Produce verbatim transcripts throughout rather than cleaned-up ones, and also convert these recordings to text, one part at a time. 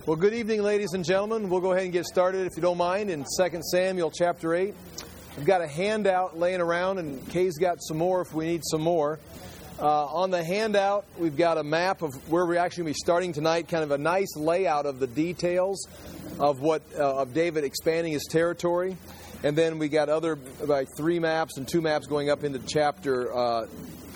Well, good evening, ladies and gentlemen. We'll go ahead and get started, if you don't mind, in Second Samuel chapter eight. We've got a handout laying around, and Kay's got some more if we need some more. Uh, on the handout, we've got a map of where we're actually going to be starting tonight, kind of a nice layout of the details of what uh, of David expanding his territory. And then we got other, like three maps and two maps going up into chapter uh,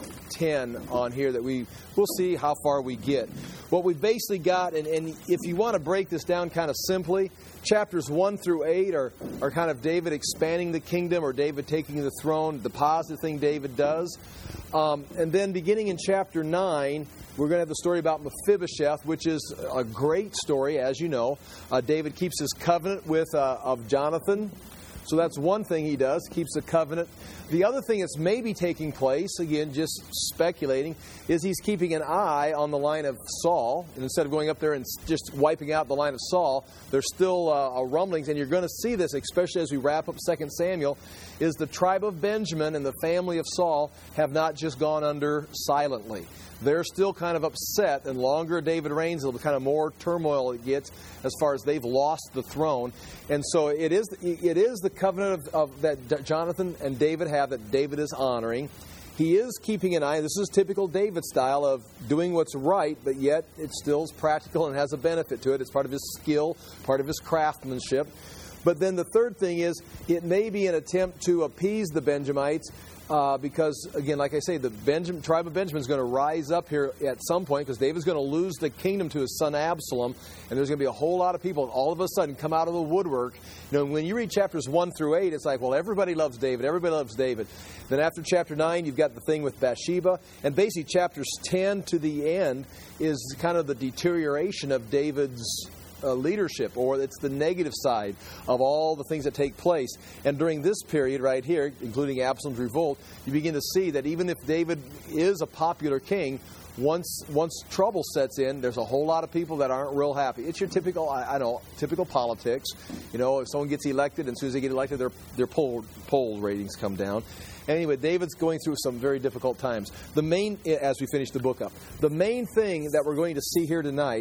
ten on here that we, we'll see how far we get. What we've basically got, and, and if you want to break this down kind of simply, chapters one through eight are, are kind of David expanding the kingdom or David taking the throne, the positive thing David does. Um, and then beginning in chapter nine, we're going to have the story about Mephibosheth, which is a great story, as you know. Uh, David keeps his covenant with uh, of Jonathan. So that's one thing he does, keeps the covenant. The other thing that's maybe taking place, again, just speculating, is he's keeping an eye on the line of Saul. And instead of going up there and just wiping out the line of Saul, there's still uh, rumblings. And you're going to see this, especially as we wrap up Second Samuel, is the tribe of Benjamin and the family of Saul have not just gone under silently. They're still kind of upset, and longer David reigns, the kind of more turmoil it gets as far as they've lost the throne. And so it is it is the covenant of, of that Jonathan and David have that David is honoring. He is keeping an eye. This is typical David style of doing what's right, but yet it still is practical and has a benefit to it. It's part of his skill, part of his craftsmanship. But then the third thing is it may be an attempt to appease the Benjamites. Uh, because, again, like I say, the Benjamin, tribe of Benjamin is going to rise up here at some point because David's going to lose the kingdom to his son Absalom, and there's going to be a whole lot of people all of a sudden come out of the woodwork. You know, when you read chapters one through eight, it's like, well, everybody loves David, everybody loves David. Then after chapter nine, you've got the thing with Bathsheba, and basically chapters ten to the end is kind of the deterioration of David's Uh, leadership, or it's the negative side of all the things that take place. And during this period right here, including Absalom's revolt, you begin to see that even if David is a popular king, once once trouble sets in, there's a whole lot of people that aren't real happy. It's your typical, I, I know, typical politics. You know, if someone gets elected, and as soon as they get elected, their their poll poll ratings come down. Anyway, David's going through some very difficult times. The main, as we finish the book up, the main thing that we're going to see here tonight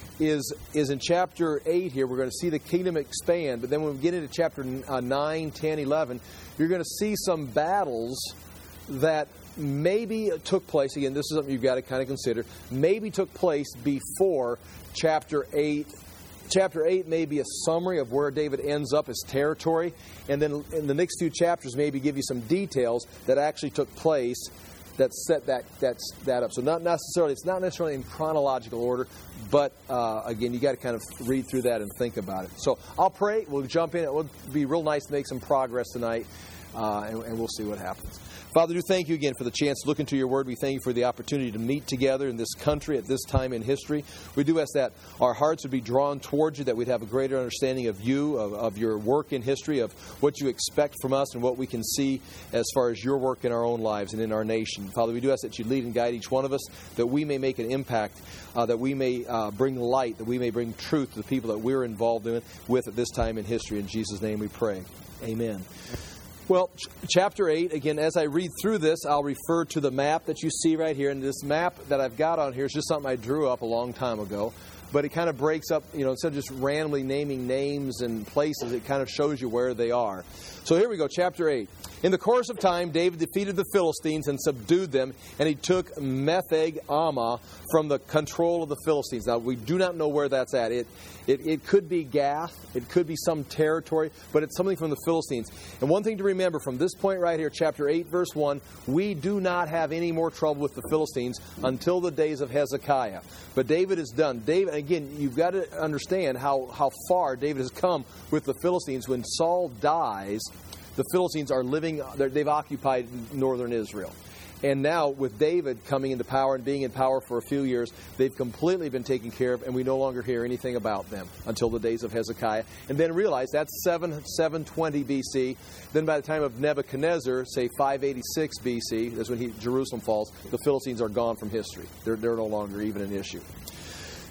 is is in chapter eight here. We're going to see the kingdom expand. But then when we get into chapter nine, ten, eleven, you're going to see some battles that maybe took place. Again, this is something you've got to kind of consider. Maybe took place before chapter eight. Chapter eight may be a summary of where David ends up his territory. And then in the next few chapters maybe give you some details that actually took place that set that that's that up. So not necessarily it's not necessarily in chronological order, but uh, again, you got to kind of read through that and think about it. So I'll pray. We'll jump in. It would be real nice to make some progress tonight, uh, and, and we'll see what happens. Father, do thank you again for the chance to look into your word. We thank you for the opportunity to meet together in this country at this time in history. We do ask that our hearts would be drawn towards you, that we'd have a greater understanding of you, of, of your work in history, of what you expect from us and what we can see as far as your work in our own lives and in our nation. Father, we do ask that you lead and guide each one of us, that we may make an impact, uh, that we may uh, bring light, that we may bring truth to the people that we're involved in, with at this time in history. In Jesus' name we pray. Amen. Well, ch- chapter eight, again, as I read through this, I'll refer to the map that you see right here. And this map that I've got on here is just something I drew up a long time ago. But it kind of breaks up, you know, instead of just randomly naming names and places, it kind of shows you where they are. So here we go, chapter eight. In the course of time, David defeated the Philistines and subdued them, and he took Metheg-Ammah from the control of the Philistines. Now, we do not know where that's at. It, it it could be Gath. It could be some territory, but it's something from the Philistines. And one thing to remember from this point right here, chapter eight, verse one, we do not have any more trouble with the Philistines until the days of Hezekiah. But David is done. David, again, you've got to understand how, how far David has come with the Philistines. When Saul dies, the Philistines are living, they've occupied northern Israel. And now, with David coming into power and being in power for a few years, they've completely been taken care of, and we no longer hear anything about them until the days of Hezekiah. And then realize that's seven twenty B C. Then by the time of Nebuchadnezzar, say five eighty-six B C, that's when he, Jerusalem falls, the Philistines are gone from history. They're, they're no longer even an issue.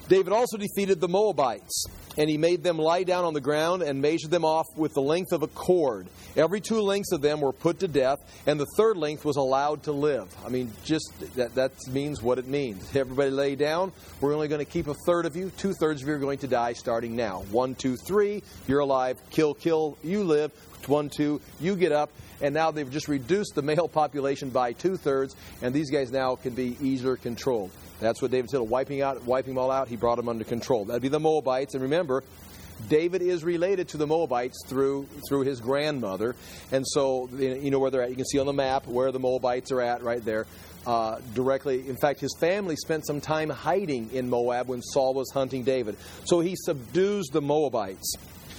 David also defeated the Moabites, and he made them lie down on the ground and measured them off with the length of a cord. Every two lengths of them were put to death, and the third length was allowed to live. I mean, just that, that means what it means. Everybody lay down. We're only going to keep a third of you. Two-thirds of you are going to die starting now. One, two, three, you're alive. Kill, kill, you live. One, two, you get up. And now they've just reduced the male population by two-thirds, and these guys now can be easier controlled. That's what David said, wiping out, wiping them all out, he brought them under control. That'd be the Moabites. And remember, David is related to the Moabites through through his grandmother. And so, you know where they're at. You can see on the map where the Moabites are at right there. Uh, directly. In fact, his family spent some time hiding in Moab when Saul was hunting David. So he subdues the Moabites.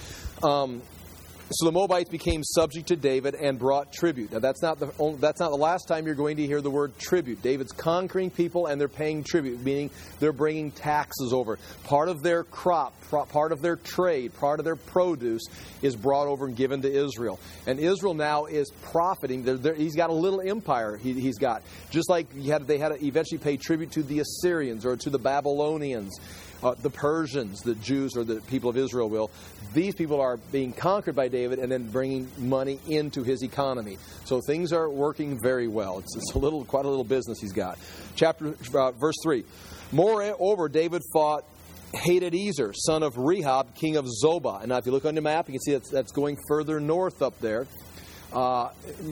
Um So the Moabites became subject to David and brought tribute. Now that's not the only, that's not the last time you're going to hear the word tribute. David's conquering people and they're paying tribute, meaning they're bringing taxes over. Part of their crop, part of their trade, part of their produce is brought over and given to Israel. And Israel now is profiting. They're, they're, he's got a little empire. He, he's got just like he had, they had to eventually pay tribute to the Assyrians or to the Babylonians. Uh, the Persians, the Jews, or the people of Israel will. These people are being conquered by David and then bringing money into his economy. So things are working very well. It's, it's a little, quite a little business he's got. Chapter uh, verse three. Moreover, David fought Hadadezer, son of Rehob, king of Zobah. And now, if you look on the map, you can see that's, that's going further north up there, uh,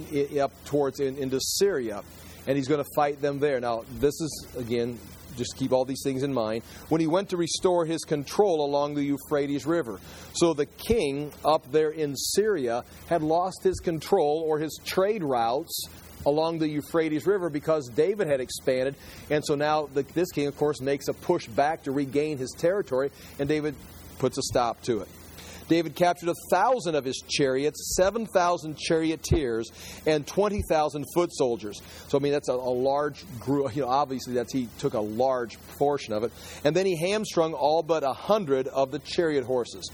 up towards in, into Syria, and he's going to fight them there. Now, this is again. Just keep all these things in mind. When he went to restore his control along the Euphrates River. So the king up there in Syria had lost his control or his trade routes along the Euphrates River because David had expanded. And so now the, this king, of course, makes a push back to regain his territory. And David puts a stop to it. David captured a thousand of his chariots, seven thousand charioteers, and twenty thousand foot soldiers. So, I mean, that's a, a large group. You know, obviously, that's he took a large portion of it. And then he hamstrung all but a hundred of the chariot horses.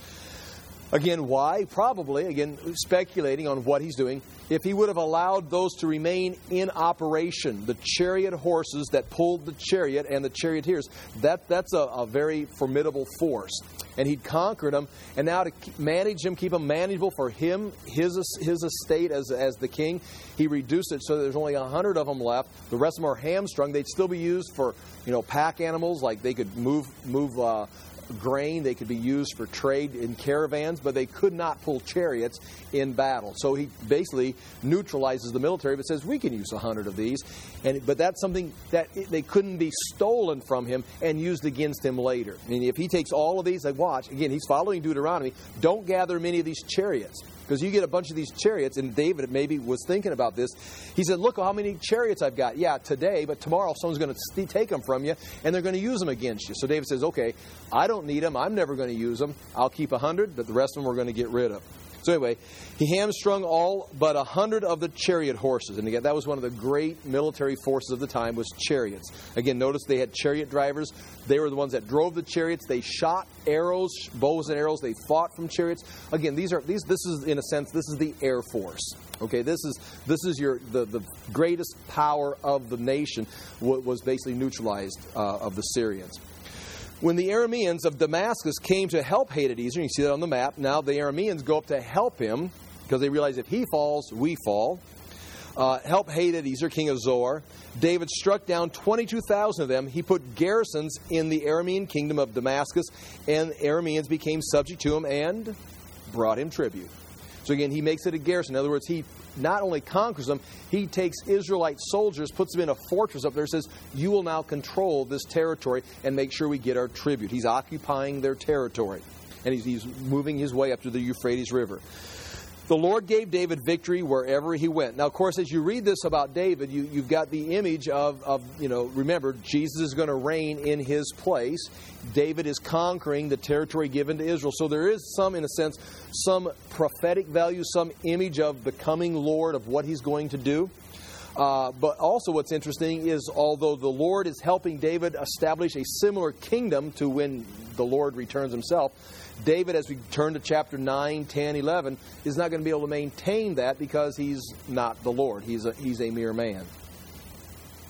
Again, why? Probably, again, speculating on what he's doing. If he would have allowed those to remain in operation, the chariot horses that pulled the chariot and the charioteers, that, that's a, a very formidable force. And he'd conquered them. And now to manage them, keep them manageable for him, his his estate as, as the king, he reduced it so there's only a hundred of them left. The rest of them are hamstrung. They'd still be used for, you know, pack animals, like they could move move uh, grain. They could be used for trade in caravans, but they could not pull chariots in battle. So he basically neutralizes the military, but says we can use a hundred of these. And but that's something that they couldn't be stolen from him and used against him later. I mean, if he takes all of these, like watch again, he's following Deuteronomy. Don't gather many of these chariots. Because you get a bunch of these chariots, and David maybe was thinking about this. He said, look how many chariots I've got. Yeah, today, but tomorrow someone's going to take them from you, and they're going to use them against you. So David says, okay, I don't need them. I'm never going to use them. I'll keep a hundred, but the rest of them we're going to get rid of. So anyway, he hamstrung all but a hundred of the chariot horses. And again, that was one of the great military forces of the time, was chariots. Again, notice they had chariot drivers. They were the ones that drove the chariots. They shot arrows, bows and arrows. They fought from chariots. Again, these are these. This is, in a sense, this is the Air Force. Okay, this is this is your the, the greatest power of the nation. Was basically neutralized uh, of the Syrians. When the Arameans of Damascus came to help Hadadezer, you see that on the map, now the Arameans go up to help him, because they realize if he falls, we fall. Uh, help Hadadezer, king of Zoar. David struck down twenty-two thousand of them. He put garrisons in the Aramean kingdom of Damascus, and Arameans became subject to him and brought him tribute. So again, he makes it a garrison. In other words, he not only conquers them, he takes Israelite soldiers, puts them in a fortress up there, says, you will now control this territory and make sure we get our tribute. He's occupying their territory. And he's, he's moving his way up to the Euphrates River. The Lord gave David victory wherever he went. Now, of course, as you read this about David, you, you've got the image of, of, you know, remember, Jesus is going to reign in his place. David is conquering the territory given to Israel. So there is some, in a sense, some prophetic value, some image of the coming Lord, of what he's going to do. Uh, but also what's interesting is, although the Lord is helping David establish a similar kingdom to when the Lord returns himself, David, as we turn to chapter nine, ten, eleven, is not going to be able to maintain that because he's not the Lord. He's a, he's a mere man.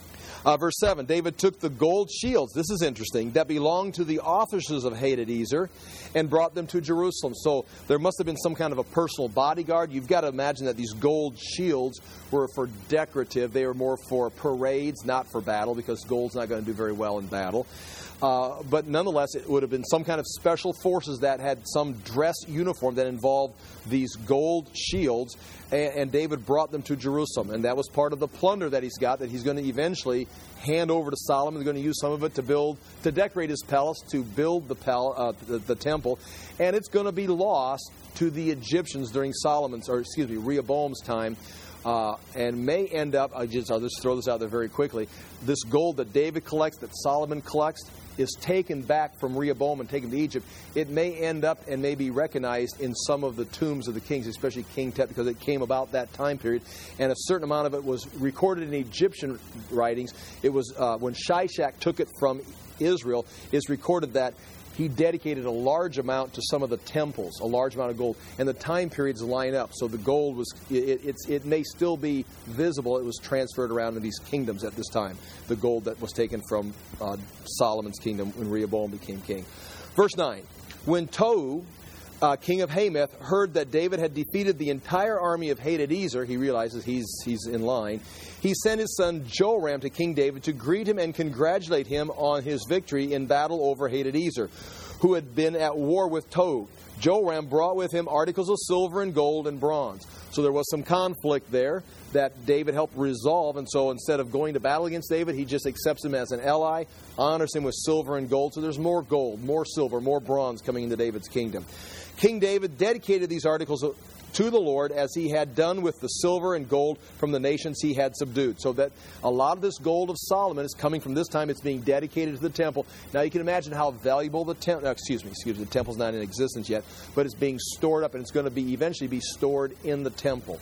Uh, verse seven, David took the gold shields, this is interesting, that belonged to the officers of Hadadezer and brought them to Jerusalem. So there must have been some kind of a personal bodyguard. You've got to imagine that these gold shields were for decorative. They were more for parades, not for battle, because gold's not going to do very well in battle. Uh, but nonetheless, it would have been some kind of special forces that had some dress uniform that involved these gold shields, and, and David brought them to Jerusalem. And that was part of the plunder that he's got, that he's going to eventually hand over to Solomon. He's going to use some of it to build, to decorate his palace, to build the, pal- uh, the, the temple, and it's going to be lost to the Egyptians during Solomon's, or excuse me, Rehoboam's time. Uh, and may end up, I just, I'll just throw this out there very quickly, this gold that David collects, that Solomon collects, is taken back from Rehoboam and taken to Egypt. It may end up and may be recognized in some of the tombs of the kings, especially King Tut, because it came about that time period. And a certain amount of it was recorded in Egyptian writings. It was uh, when Shishak took it from Israel, it's recorded that he dedicated a large amount to some of the temples, a large amount of gold, and the time periods line up. So the gold was, it, it's, it may still be visible. It was transferred around in these kingdoms at this time, the gold that was taken from uh, Solomon's kingdom when Rehoboam became king. Verse nine, when Tou, uh, king of Hamath, heard that David had defeated the entire army of Hadadezer, he realizes he's, he's in line, he sent his son Joram to King David to greet him and congratulate him on his victory in battle over Hadadezer, who had been at war with Tou. Joram brought with him articles of silver and gold and bronze. So there was some conflict there that David helped resolve. And so instead of going to battle against David, he just accepts him as an ally, honors him with silver and gold. So there's more gold, more silver, more bronze coming into David's kingdom. King David dedicated these articles to the Lord as he had done with the silver and gold from the nations he had subdued. So that a lot of this gold of Solomon is coming from this time. It's being dedicated to the temple. Now you can imagine how valuable the temple, excuse me, excuse me, the temple's not in existence yet, but it's being stored up, and it's going to be eventually be stored in the temple.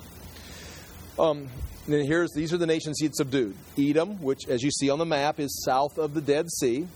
Um, and here's, these are the nations he had subdued. Edom, which as you see on the map is south of the Dead Sea.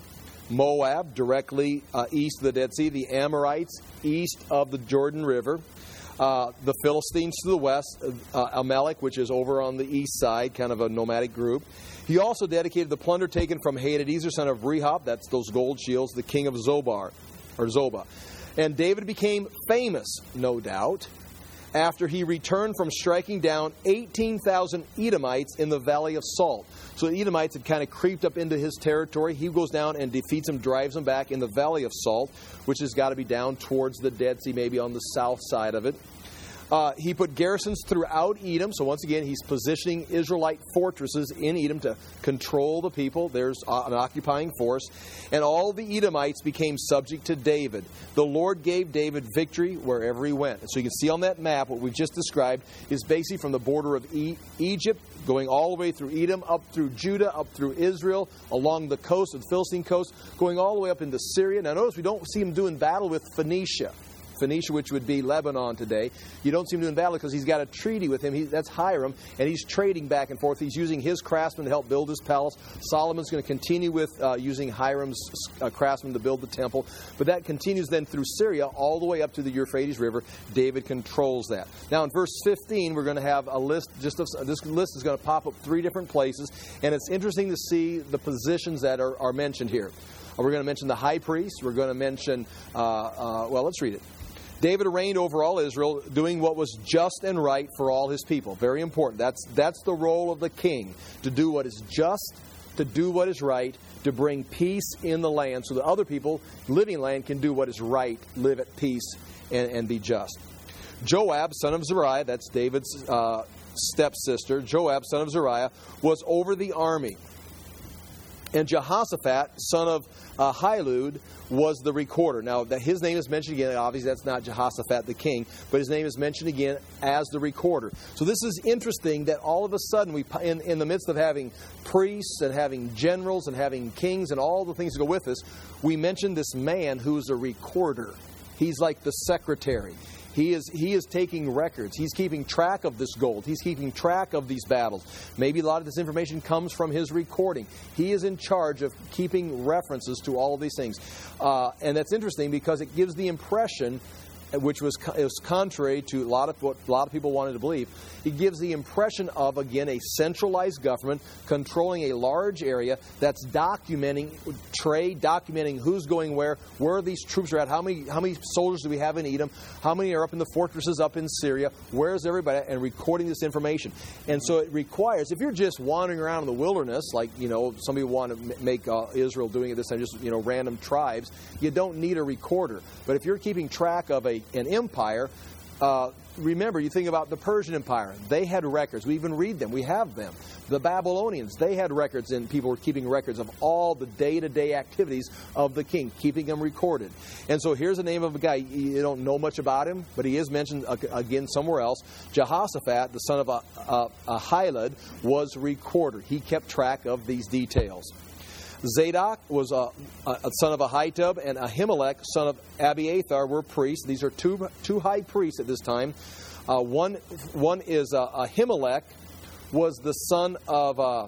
Moab, directly uh, east of the Dead Sea. The Amorites, east of the Jordan River. Uh, the Philistines to the west, uh, Amalek, which is over on the east side, kind of a nomadic group. He also dedicated the plunder taken from Hadadezer, son of Rehob, that's those gold shields, the king of Zobar, or Zobah. And David became famous, no doubt, after he returned from striking down eighteen thousand Edomites in the Valley of Salt. So the Edomites had kind of creeped up into his territory. He goes down and defeats them, drives them back in the Valley of Salt, which has got to be down towards the Dead Sea, maybe on the south side of it. Uh, he put garrisons throughout Edom. So once again, he's positioning Israelite fortresses in Edom to control the people. There's an occupying force. And all the Edomites became subject to David. The Lord gave David victory wherever he went. And so you can see on that map what we've just described is basically from the border of e- Egypt, going all the way through Edom, up through Judah, up through Israel, along the coast, the Philistine coast, going all the way up into Syria. Now notice we don't see him doing battle with Phoenicia. Phoenicia, which would be Lebanon today. You don't see him doing battle because he's got a treaty with him. He, that's Hiram, and he's trading back and forth. He's using his craftsmen to help build his palace. Solomon's going to continue with uh, using Hiram's uh, craftsmen to build the temple. But that continues then through Syria all the way up to the Euphrates River. David controls that. Now in verse fifteen, we're going to have a list. Just of, this list is going to pop up three different places, and it's interesting to see the positions that are, are mentioned here. We're going to mention the high priest. We're going to mention, uh, uh, well, let's read it. David reigned over all Israel, doing what was just and right for all his people. Very important. That's that's the role of the king, to do what is just, to do what is right, to bring peace in the land so that other people living in the land can do what is right, live at peace, and, and be just. Joab, son of Zeruiah, that's David's uh, stepsister, Joab, son of Zeruiah, was over the army. And Jehoshaphat, son of uh, Hilud, was the recorder. Now, that his name is mentioned again. Obviously, that's not Jehoshaphat the king, but his name is mentioned again as the recorder. So this is interesting that all of a sudden, we, in, in the midst of having priests and having generals and having kings and all the things that go with this, we mention this man who's a recorder. He's like the secretary. He is he is taking records. He's keeping track of this gold. He's keeping track of these battles. Maybe a lot of this information comes from his recording. He is in charge of keeping references to all of these things. Uh, and that's interesting because it gives the impression which was, was contrary to a lot of what a lot of people wanted to believe. It gives the impression of, again, a centralized government controlling a large area that's documenting trade, documenting who's going where, where these troops are at, how many how many soldiers do we have in Edom, how many are up in the fortresses up in Syria, where's everybody at, and recording this information. And so it requires, if you're just wandering around in the wilderness, like, you know, some people want to make uh, Israel doing it this time, just, you know, random tribes, you don't need a recorder. But if you're keeping track of a an empire, uh, remember, you think about the Persian Empire. They had records. We even read them. We have them. The Babylonians, they had records, and people were keeping records of all the day-to-day activities of the king, keeping them recorded. And so here's the name of a guy. You don't know much about him, but he is mentioned again somewhere else. Jehoshaphat, the son of Ahilud, was recorder. He kept track of these details. Zadok was a, a son of Ahitub, and Ahimelech, son of Abiathar, were priests. These are two two high priests at this time. Uh, one one is uh, Ahimelech, was the son of uh,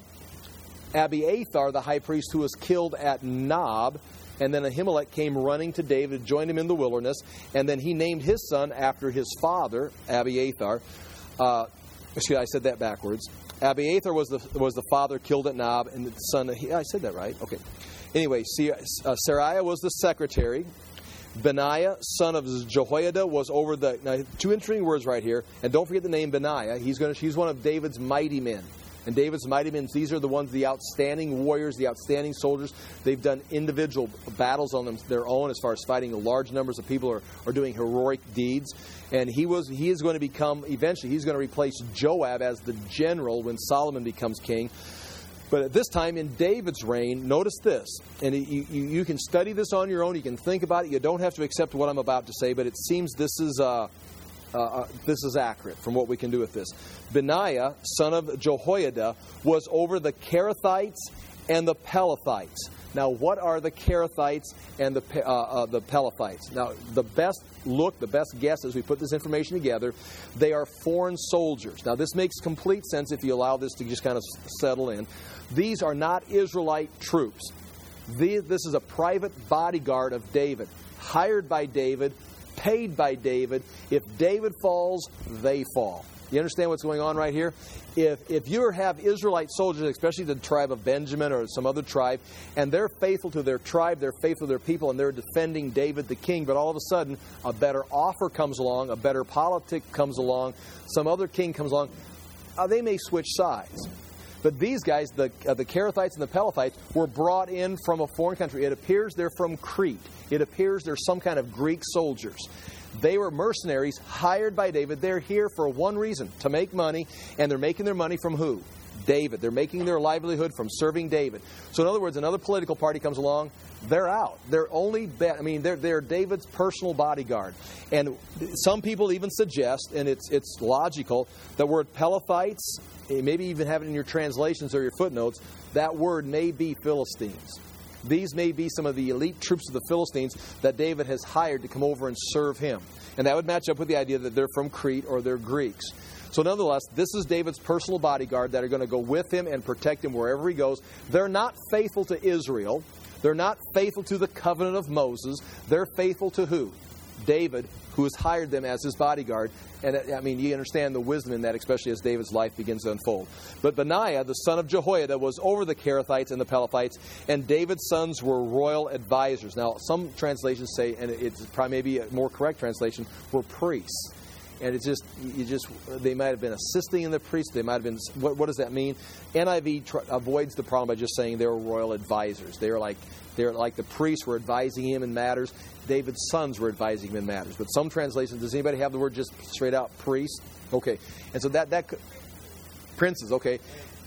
Abiathar, the high priest, who was killed at Nob. And then Ahimelech came running to David, joined him in the wilderness, and then he named his son after his father, Abiathar. Uh, excuse me, I said that backwards. Abiathar was the was the father killed at Nob, and the son. Of, I said that right. Okay. Anyway, see, uh, Seraiah was the secretary. Benaiah, son of Jehoiada, was over the. Now, two interesting words right here, and don't forget the name Benaiah. He's going to. He's one of David's mighty men. And David's mighty men, these are the ones, the outstanding warriors, the outstanding soldiers. They've done individual battles on them, their own as far as fighting large numbers of people or, or doing heroic deeds. And he was he is going to become, eventually, he's going to replace Joab as the general when Solomon becomes king. But at this time in David's reign, notice this, and you, you, you can study this on your own. You can think about it. You don't have to accept what I'm about to say, but it seems this is uh, uh, this is accurate from what we can do with this. Benaiah, son of Jehoiada, was over the Kerethites and the Pelethites. Now, what are the Kerethites and the uh, uh, the Pelethites? Now, the best look, the best guess as we put this information together, they are foreign soldiers. Now, this makes complete sense if you allow this to just kind of settle in. These are not Israelite troops. These, this is a private bodyguard of David, hired by David, paid by David. If David falls, they fall. You understand what's going on right here? If if you have Israelite soldiers, especially the tribe of Benjamin or some other tribe, and they're faithful to their tribe, they're faithful to their people, and they're defending David the king, but all of a sudden a better offer comes along, a better politic comes along, some other king comes along, uh, they may switch sides. But these guys, the uh, the Kerethites and the Pelethites, were brought in from a foreign country. It appears they're from Crete. It appears they're some kind of Greek soldiers. They were mercenaries hired by David. They're here for one reason, to make money. And they're making their money from who? David. They're making their livelihood from serving David. So in other words, another political party comes along, they're out. They're only, bet, I mean, they're, they're David's personal bodyguard. And some people even suggest, and it's it's logical, that word Pelethites, maybe even have it in your translations or your footnotes, that word may be Philistines. These may be some of the elite troops of the Philistines that David has hired to come over and serve him. And that would match up with the idea that they're from Crete or they're Greeks. So nonetheless, this is David's personal bodyguard that are going to go with him and protect him wherever he goes. They're not faithful to Israel. They're not faithful to the covenant of Moses. They're faithful to who? David, who has hired them as his bodyguard. And, I mean, you understand the wisdom in that, especially as David's life begins to unfold. But Benaiah, the son of Jehoiada, was over the Kerethites and the Pelethites, and David's sons were royal advisors. Now, some translations say, and it's probably maybe a more correct translation, were priests. And it's just, you just, they might have been assisting in the priest. They might have been, what, what does that mean? N I V tr- avoids the problem by just saying they were royal advisors. They were like, they're like the priests were advising him in matters. David's sons were advising him in matters. But some translations, does anybody have the word just straight out priest? Okay. And so that, that, princes, okay.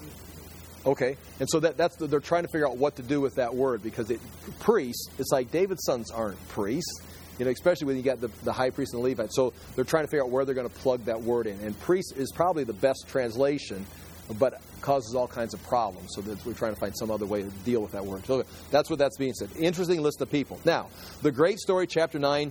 Okay. And so that that's, the, they're trying to figure out what to do with that word because it, priest, it's like David's sons aren't priests. You know, especially when you got the, the high priest and the Levite. So they're trying to figure out where they're going to plug that word in. And priest is probably the best translation, but causes all kinds of problems. So that we're trying to find some other way to deal with that word. So that's what that's being said. Interesting list of people. Now, the great story, chapter nine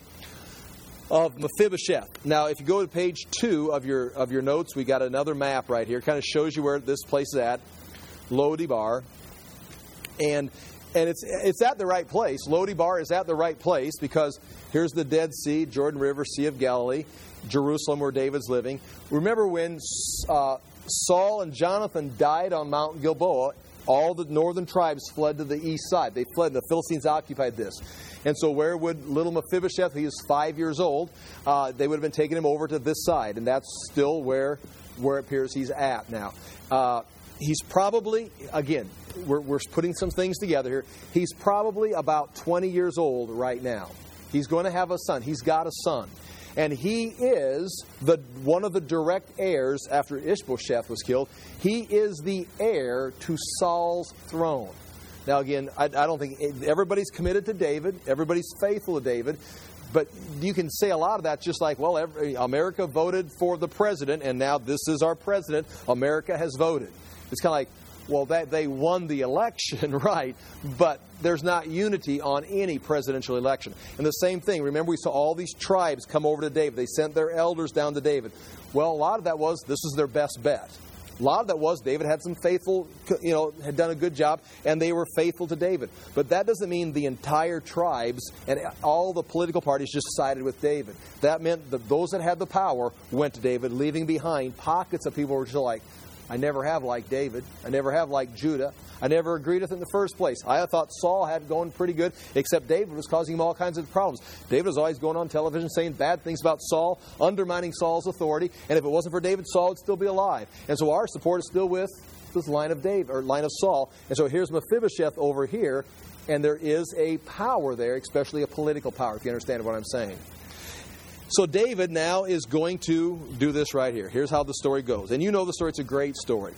of Mephibosheth. Now, if you go to page two of your of your notes, we got another map right here. It kind of shows you where this place is at, Lo Debar. And and it's it's at the right place. Lo-debar is at the right place because here's the Dead Sea, Jordan River, Sea of Galilee, Jerusalem where David's living. Remember when uh, Saul and Jonathan died on Mount Gilboa, all the northern tribes fled to the east side. They fled. The Philistines occupied this. And so where would little Mephibosheth, he was five years old, uh, they would have been taking him over to this side. And that's still where, where it appears he's at now. Uh, he's probably, again, we're, we're putting some things together here. He's probably about twenty years old right now. He's going to have a son. He's got a son. And he is the one of the direct heirs after Ishbosheth was killed. He is the heir to Saul's throne. Now, again, I, I don't think everybody's committed to David. Everybody's faithful to David. But you can say a lot of that just like, well, every, America voted for the president, and now this is our president. America has voted. It's kind of like, well, that they won the election, right, but there's not unity on any presidential election. And the same thing, remember we saw all these tribes come over to David. They sent their elders down to David. Well, a lot of that was this is their best bet. A lot of that was David had some faithful, you know, had done a good job, and they were faithful to David. But that doesn't mean the entire tribes and all the political parties just sided with David. That meant that those that had the power went to David, leaving behind pockets of people who were just like, I never have liked David. I never have liked Judah. I never agreed with it in the first place. I thought Saul had it going pretty good, except David was causing him all kinds of problems. David was always going on television saying bad things about Saul, undermining Saul's authority. And if it wasn't for David, Saul would still be alive. And so our support is still with this line of David or line of Saul. And so here's Mephibosheth over here, and there is a power there, especially a political power, if you understand what I'm saying. So David now is going to do this right here. Here's how the story goes. And you know the story. It's a great story.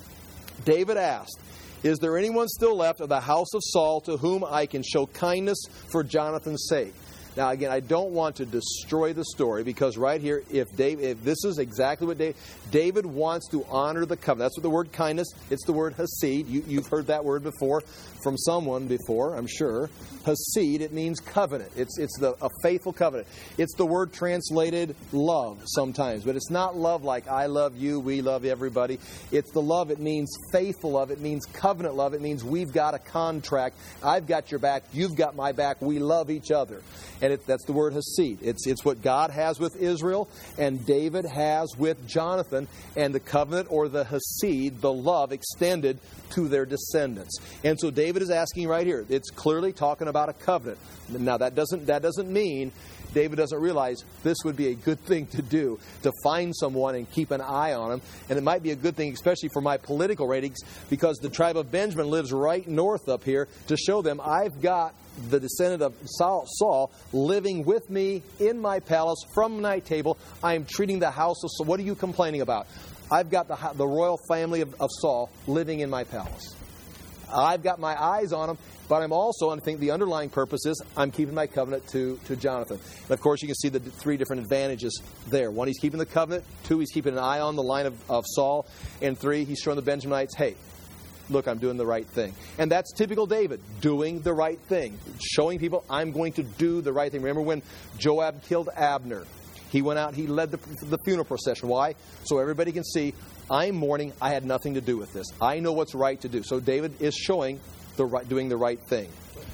David asked, is there anyone still left of the house of Saul to whom I can show kindness for Jonathan's sake? Now, again, I don't want to destroy the story because right here, if David, if this is exactly what David, David wants to honor the covenant. That's what the word kindness, it's the word hesed. You, you've heard that word before from someone before, I'm sure. Hesed, it means covenant. It's it's the a faithful covenant. It's the word translated love sometimes, but it's not love like I love you, we love everybody. It's the love, it means faithful love, it means covenant love, it means we've got a contract. I've got your back, you've got my back, we love each other. And it, that's the word hesed. It's, it's what God has with Israel and David has with Jonathan, and the covenant or the hesed, the love extended to their descendants. And so David is asking right here, it's clearly talking about a covenant. Now that doesn't that doesn't mean David doesn't realize this would be a good thing to do, to find someone and keep an eye on them. And it might be a good thing, especially for my political ratings, because the tribe of Benjamin lives right north up here, to show them I've got the descendant of Saul, Saul living with me in my palace from my table. I am treating the house of Saul. What are you complaining about? I've got the, the royal family of, of Saul living in my palace. I've got my eyes on them, but I'm also, and I think the underlying purpose is, I'm keeping my covenant to, to Jonathan. And of course, you can see the three different advantages there. One, he's keeping the covenant. Two, he's keeping an eye on the line of, of Saul. And three, he's showing the Benjamites, hey, look, I'm doing the right thing. And that's typical David, doing the right thing. Showing people, I'm going to do the right thing. Remember when Joab killed Abner? He went out, he led the, the funeral procession. Why? So everybody can see, I'm mourning, I had nothing to do with this. I know what's right to do. So David is showing the right, doing the right thing.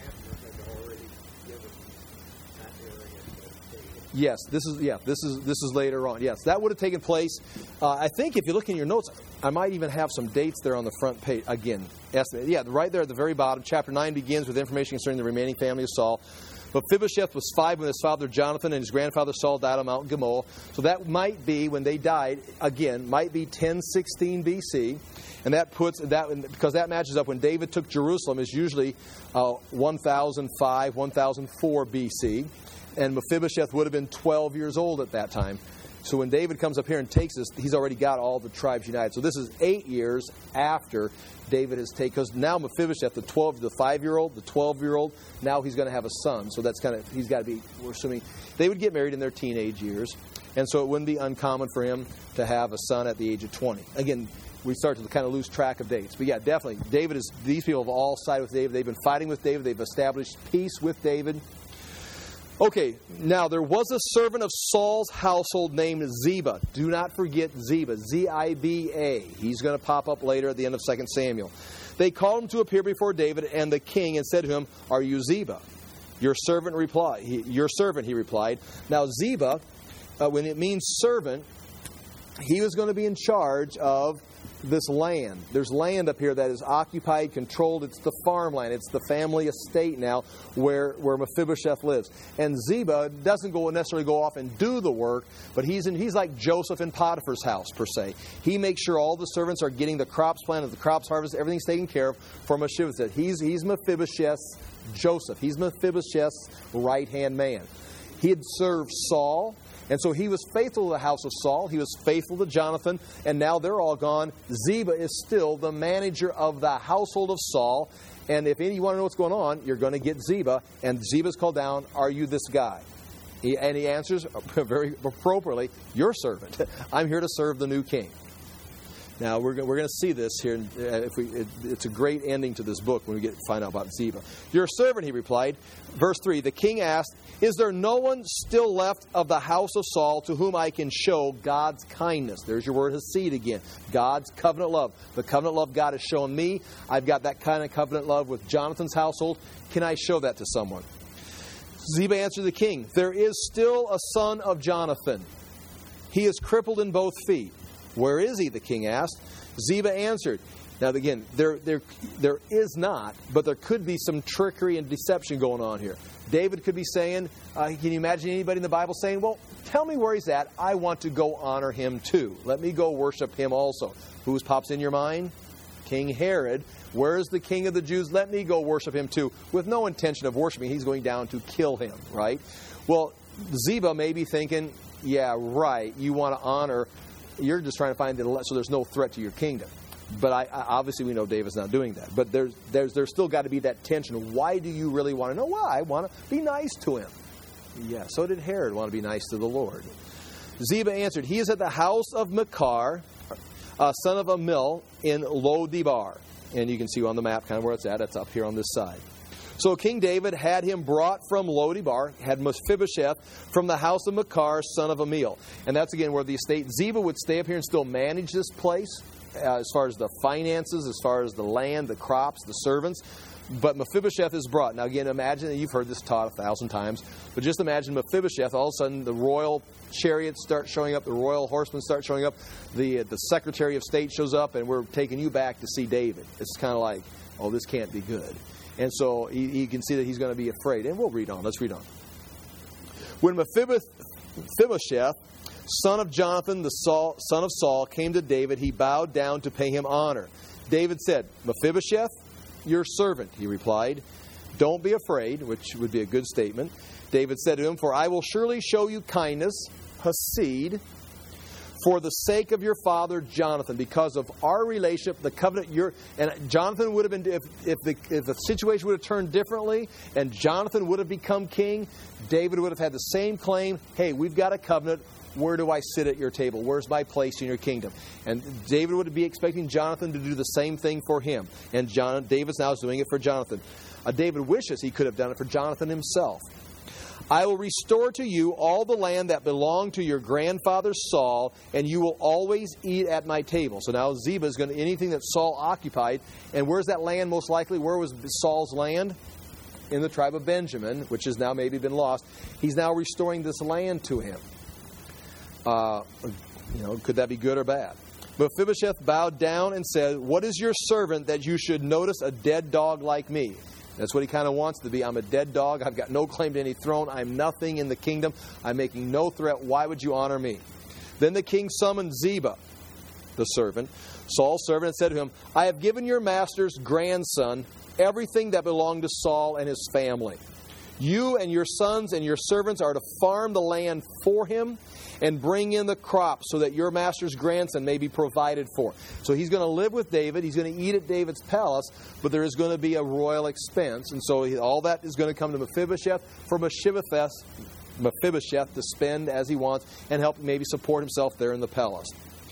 Yes, this is yeah, this is this is later on. Yes, that would have taken place. Uh, I think if you look in your notes, I might even have some dates there on the front page. Again, estimate. Yeah, right there at the very bottom. Chapter nine begins with information concerning the remaining family of Saul. Mephibosheth was five when his father Jonathan and his grandfather Saul died on Mount Gilboa. So that might be when they died. Again, might be ten sixteen B C, and that puts that because that matches up when David took Jerusalem is usually uh, one thousand five, one thousand four B C. And Mephibosheth would have been twelve years old at that time. So when David comes up here and takes this, he's already got all the tribes united. So this is eight years after David has taken, because now Mephibosheth, the twelve, the five-year-old, the twelve-year-old, now he's going to have a son. So that's kind of, he's got to be, we're assuming, they would get married in their teenage years. And so it wouldn't be uncommon for him to have a son at the age of twenty. Again, we start to kind of lose track of dates. But yeah, definitely, David is, these people have all sided with David. They've been fighting with David. They've established peace with David. Okay, now there was a servant of Saul's household named Ziba. Do not forget Ziba, Z I B A. He's going to pop up later at the end of Second Samuel. They called him to appear before David and the king and said to him, "Are you Ziba?" Your servant replied, he, Your servant, he replied. Now Ziba, uh, when it means servant, he was going to be in charge of this land. There's land up here that is occupied, controlled. It's the farmland. It's the family estate now where, where Mephibosheth lives. And Ziba doesn't go necessarily go off and do the work, but he's in, he's like Joseph in Potiphar's house, per se. He makes sure all the servants are getting the crops planted, the crops harvested, everything's taken care of for Mephibosheth. He's, he's Mephibosheth's Joseph. He's Mephibosheth's right-hand man. He had served Saul, and so he was faithful to the house of Saul. He was faithful to Jonathan, and now they're all gone. Ziba is still the manager of the household of Saul, and if any, you want to know what's going on, you're going to get Ziba, and Ziba's called down, "Are you this guy?" He, and he answers very appropriately, "Your servant. I'm here to serve the new king." Now, we're, we're going to see this here. If we, it, it's a great ending to this book when we get to find out about Ziba. "Your servant," he replied. Verse three, the king asked, "Is there no one still left of the house of Saul to whom I can show God's kindness?" There's your word hasid again. God's covenant love. The covenant love God has shown me. I've got that kind of covenant love with Jonathan's household. Can I show that to someone? Ziba answered the king, "There is still a son of Jonathan. He is crippled in both feet." "Where is he?" the king asked. Ziba answered. Now again, there, there, there is not, but there could be some trickery and deception going on here. David could be saying, uh, can you imagine anybody in the Bible saying, "Well, tell me where he's at. I want to go honor him too. Let me go worship him also." Who pops in your mind? King Herod. Where is the king of the Jews? Let me go worship him too. With no intention of worshiping, he's going down to kill him, right? Well, Ziba may be thinking, yeah, right, you want to honor. You're just trying to find the so there's no threat to your kingdom. But I, I obviously we know David's not doing that. But there's there's there's still got to be that tension. Why do you really want to know? Well, I want to be nice to him. Yeah, so did Herod want to be nice to the Lord. Ziba answered, "He is at the house of Machir, uh, son of Amil, in Lo-debar." And you can see on the map kind of where it's at. It's up here on this side. So King David had him brought from Lo-debar, had Mephibosheth from the house of Machir, son of Amil. And that's, again, where the estate, Ziba would stay up here and still manage this place uh, as far as the finances, as far as the land, the crops, the servants. But Mephibosheth is brought. Now, again, imagine, and you've heard this taught a thousand times, but just imagine Mephibosheth, all of a sudden the royal chariots start showing up, the royal horsemen start showing up, the, the Secretary of State shows up, and we're taking you back to see David. It's kind of like, oh, this can't be good. And so he, he can see that he's going to be afraid. And we'll read on. Let's read on. When Mephibosheth, son of Jonathan, the Saul, son of Saul, came to David, he bowed down to pay him honor. David said, "Mephibosheth, your servant," he replied. "Don't be afraid," which would be a good statement. David said to him, "For I will surely show you kindness," hasid, "for the sake of your father Jonathan," because of our relationship, the covenant. You're, and Jonathan would have been, if, if, the, if the situation would have turned differently and Jonathan would have become king, David would have had the same claim. Hey, we've got a covenant. Where do I sit at your table? Where's my place in your kingdom? And David would be expecting Jonathan to do the same thing for him. And John, David's now doing it for Jonathan. Uh, David wishes he could have done it for Jonathan himself. "I will restore to you all the land that belonged to your grandfather Saul, and you will always eat at my table." So now Ziba is going to, anything that Saul occupied. And where's that land most likely? Where was Saul's land? In the tribe of Benjamin, which has now maybe been lost. He's now restoring this land to him. Uh, you know, could that be good or bad? Mephibosheth bowed down and said, "What is your servant that you should notice a dead dog like me?" That's what he kind of wants to be. I'm a dead dog. I've got no claim to any throne. I'm nothing in the kingdom. I'm making no threat. Why would you honor me? Then the king summoned Ziba, the servant, Saul's servant, and said to him, "I have given your master's grandson everything that belonged to Saul and his family. You and your sons and your servants are to farm the land for him and bring in the crops so that your master's grandson may be provided for." So he's going to live with David. He's going to eat at David's palace, but there is going to be a royal expense. And so he, all that is going to come to Mephibosheth for Mephibosheth, Mephibosheth to spend as he wants and help maybe support himself there in the palace.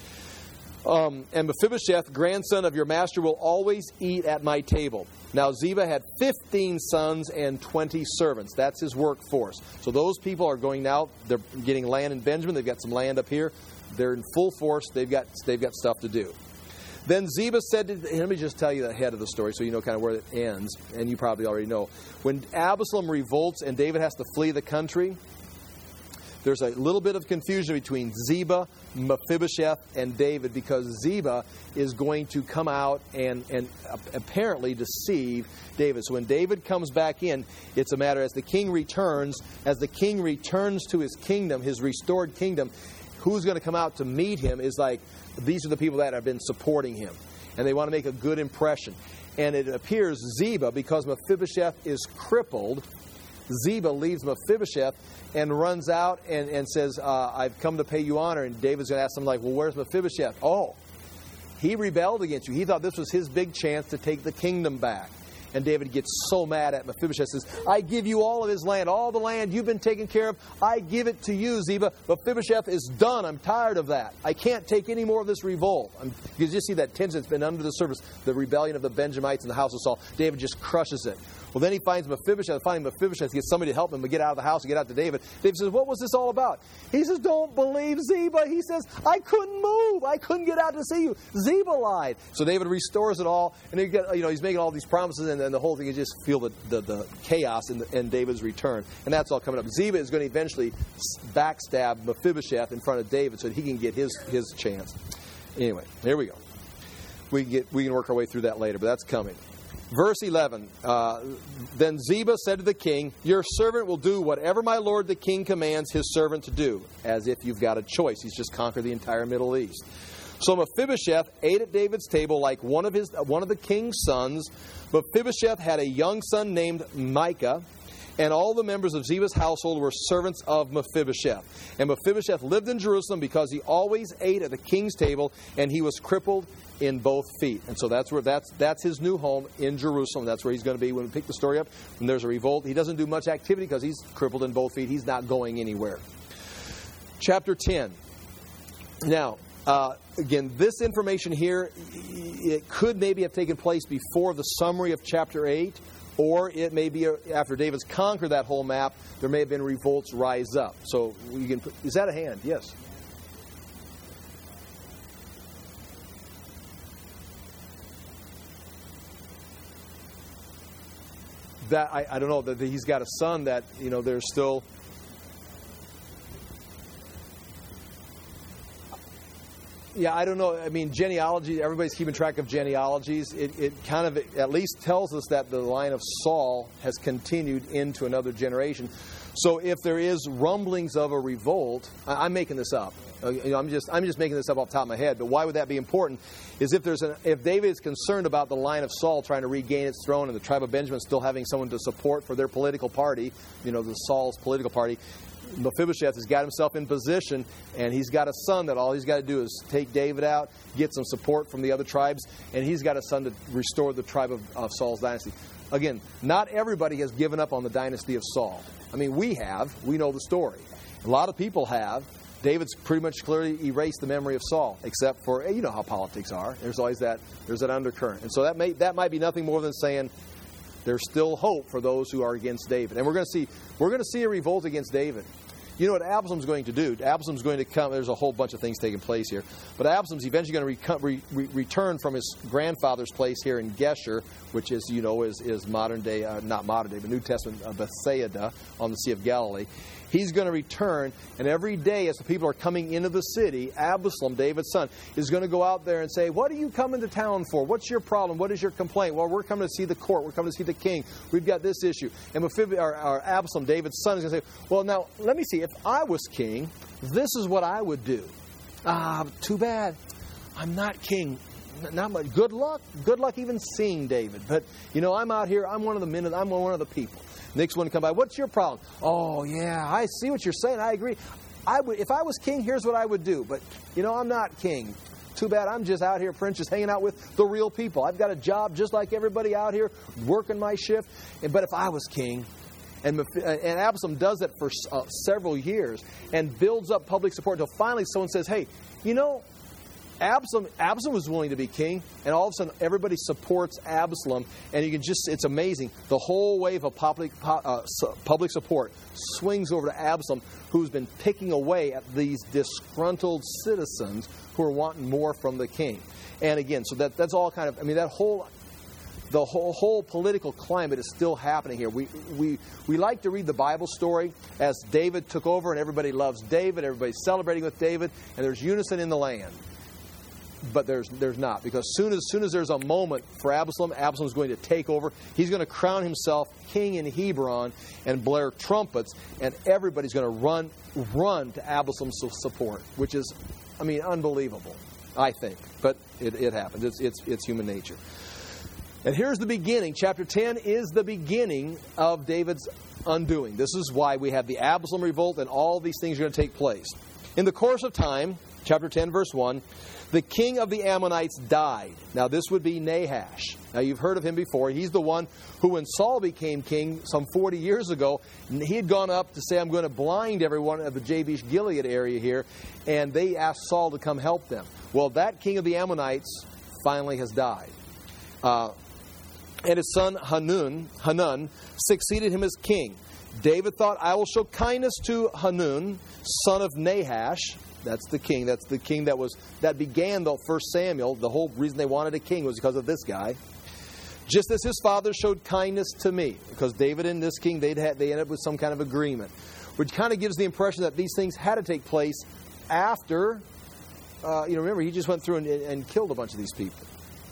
Um, and Mephibosheth, grandson of your master, will always eat at my table. Now Ziba had fifteen sons and twenty servants. That's his workforce. So those people are going now. They're getting land in Benjamin. They've got some land up here. They're in full force. They've got they've got stuff to do. Then Ziba said to, let me just tell you the head of the story so you know kind of where it ends, and you probably already know. When Absalom revolts and David has to flee the country, there's a little bit of confusion between Ziba, Mephibosheth, and David, because Ziba is going to come out and, and apparently deceive David. So when David comes back in, it's a matter as the king returns, as the king returns to his kingdom, his restored kingdom, who's going to come out to meet him is like, these are the people that have been supporting him. And they want to make a good impression. And it appears Ziba, because Mephibosheth is crippled, Ziba leaves Mephibosheth and runs out and, and says, uh, I've come to pay you honor. And David's going to ask him, like, well, where's Mephibosheth? Oh, he rebelled against you. He thought this was his big chance to take the kingdom back. And David gets so mad at Mephibosheth, says, I give you all of his land, all the land you've been taking care of. I give it to you, Ziba. Mephibosheth is done. I'm tired of that. I can't take any more of this revolt. I'm, you just see that tension that's been under the surface, the rebellion of the Benjamites in the house of Saul. David just crushes it. Well, then he finds Mephibosheth. Finding Mephibosheth, he gets somebody to help him to get out of the house and get out to David. David says, what was this all about? He says, don't believe Ziba. He says, I couldn't move. I couldn't get out to see you. Ziba lied. So David restores it all. And he get, you know, he's making all these promises. And then the whole thing is just feel the, the, the chaos in, the, in David's return. And that's all coming up. Ziba is going to eventually backstab Mephibosheth in front of David so that he can get his, his chance. Anyway, here we go. We can, get, we can work our way through that later, but that's coming. Verse eleven, uh, then Ziba said to the king, your servant will do whatever my lord the king commands his servant to do, as if you've got a choice. He's just conquered the entire Middle East. So Mephibosheth ate at David's table like one of his one of the king's sons. Mephibosheth had a young son named Micah, and all the members of Ziba's household were servants of Mephibosheth. And Mephibosheth lived in Jerusalem because he always ate at the king's table, and he was crippled in both feet. And so that's where that's that's his new home in Jerusalem. That's where he's going to be when we pick the story up. When there's a revolt, he doesn't do much activity because he's crippled in both feet. He's not going anywhere. Chapter ten. Now, uh, again, this information here, it could maybe have taken place before the summary of chapter eight, or it may be after David's conquered that whole map. There may have been revolts rise up. So you can put, is that a hand? Yes. That I, I don't know that he's got a son that, you know, there's still yeah I don't know I mean genealogy, everybody's keeping track of genealogies. It, it kind of at least tells us that the line of Saul has continued into another generation. So if there is rumblings of a revolt, I, I'm making this up. You know, I'm just I'm just making this up off the top of my head. But why would that be important? Is if there's an, if David is concerned about the line of Saul trying to regain its throne and the tribe of Benjamin still having someone to support for their political party, you know, the Saul's political party, Mephibosheth has got himself in position, and he's got a son that all he's got to do is take David out, get some support from the other tribes, and he's got a son to restore the tribe of, of Saul's dynasty. Again, not everybody has given up on the dynasty of Saul. I mean, we have. We know the story. A lot of people have. David's pretty much clearly erased the memory of Saul, except for, you know how politics are. There's always that, there's that undercurrent. And so that may that might be nothing more than saying there's still hope for those who are against David. And we're going to see we're going to see a revolt against David. You know what Absalom's going to do? Absalom's going to come. There's a whole bunch of things taking place here. But Absalom's eventually going to re- re- return from his grandfather's place here in Geshur, which is, you know, is, is modern day, uh, not modern day, but New Testament uh, Bethsaida on the Sea of Galilee. He's going to return, and every day as the people are coming into the city, Absalom, David's son, is going to go out there and say, what are you coming to town for? What's your problem? What is your complaint? Well, we're coming to see the court. We're coming to see the king. We've got this issue. And Mephib- or, or Absalom, David's son, is going to say, well, now, let me see. If I was king, this is what I would do. Ah, too bad. I'm not king. Not much. Good luck. Good luck even seeing David. But, you know, I'm out here. I'm one of the men. I'm one of the people. Next one to come by. What's your problem? Oh, yeah, I see what you're saying. I agree. I would, if I was king, here's what I would do. But, you know, I'm not king. Too bad. I'm just out here, Prince, just hanging out with the real people. I've got a job just like everybody out here, working my shift. And, but if I was king, and, and Absalom does that for uh, several years and builds up public support until finally someone says, hey, you know, Absalom, Absalom was willing to be king, and all of a sudden everybody supports Absalom, and you can just, it's amazing. The whole wave of public, uh, public support swings over to Absalom, who's been picking away at these disgruntled citizens who are wanting more from the king. And again, so that that's all kind of, I mean, that whole, the whole, whole political climate is still happening here. We, we, we like to read the Bible story as David took over, and everybody loves David, everybody's celebrating with David, and there's unison in the land. But there's there's not, because soon as soon as there's a moment for Absalom, Absalom's going to take over. He's going to crown himself king in Hebron and blare trumpets, and everybody's going to run run to Absalom's support, which is, I mean, unbelievable, I think. But it, it happens. It's it's it's human nature. And here's the beginning. Chapter ten is the beginning of David's undoing. This is why we have the Absalom revolt, and all these things are going to take place. In the course of time, chapter ten, verse one, the king of the Ammonites died. Now, this would be Nahash. Now, you've heard of him before. He's the one who, when Saul became king some forty years ago, he had gone up to say, I'm going to blind everyone of the Jabesh Gilead area here, and they asked Saul to come help them. Well, that king of the Ammonites finally has died. Uh, and his son Hanun, Hanun succeeded him as king. David thought, I will show kindness to Hanun, son of Nahash. That's the king. That's the king that was that began the First Samuel. The whole reason they wanted a king was because of this guy. Just as his father showed kindness to me, because David and this king, they'd had, they ended up with some kind of agreement, which kind of gives the impression that these things had to take place after. Uh, you know, remember, he just went through and, and killed a bunch of these people.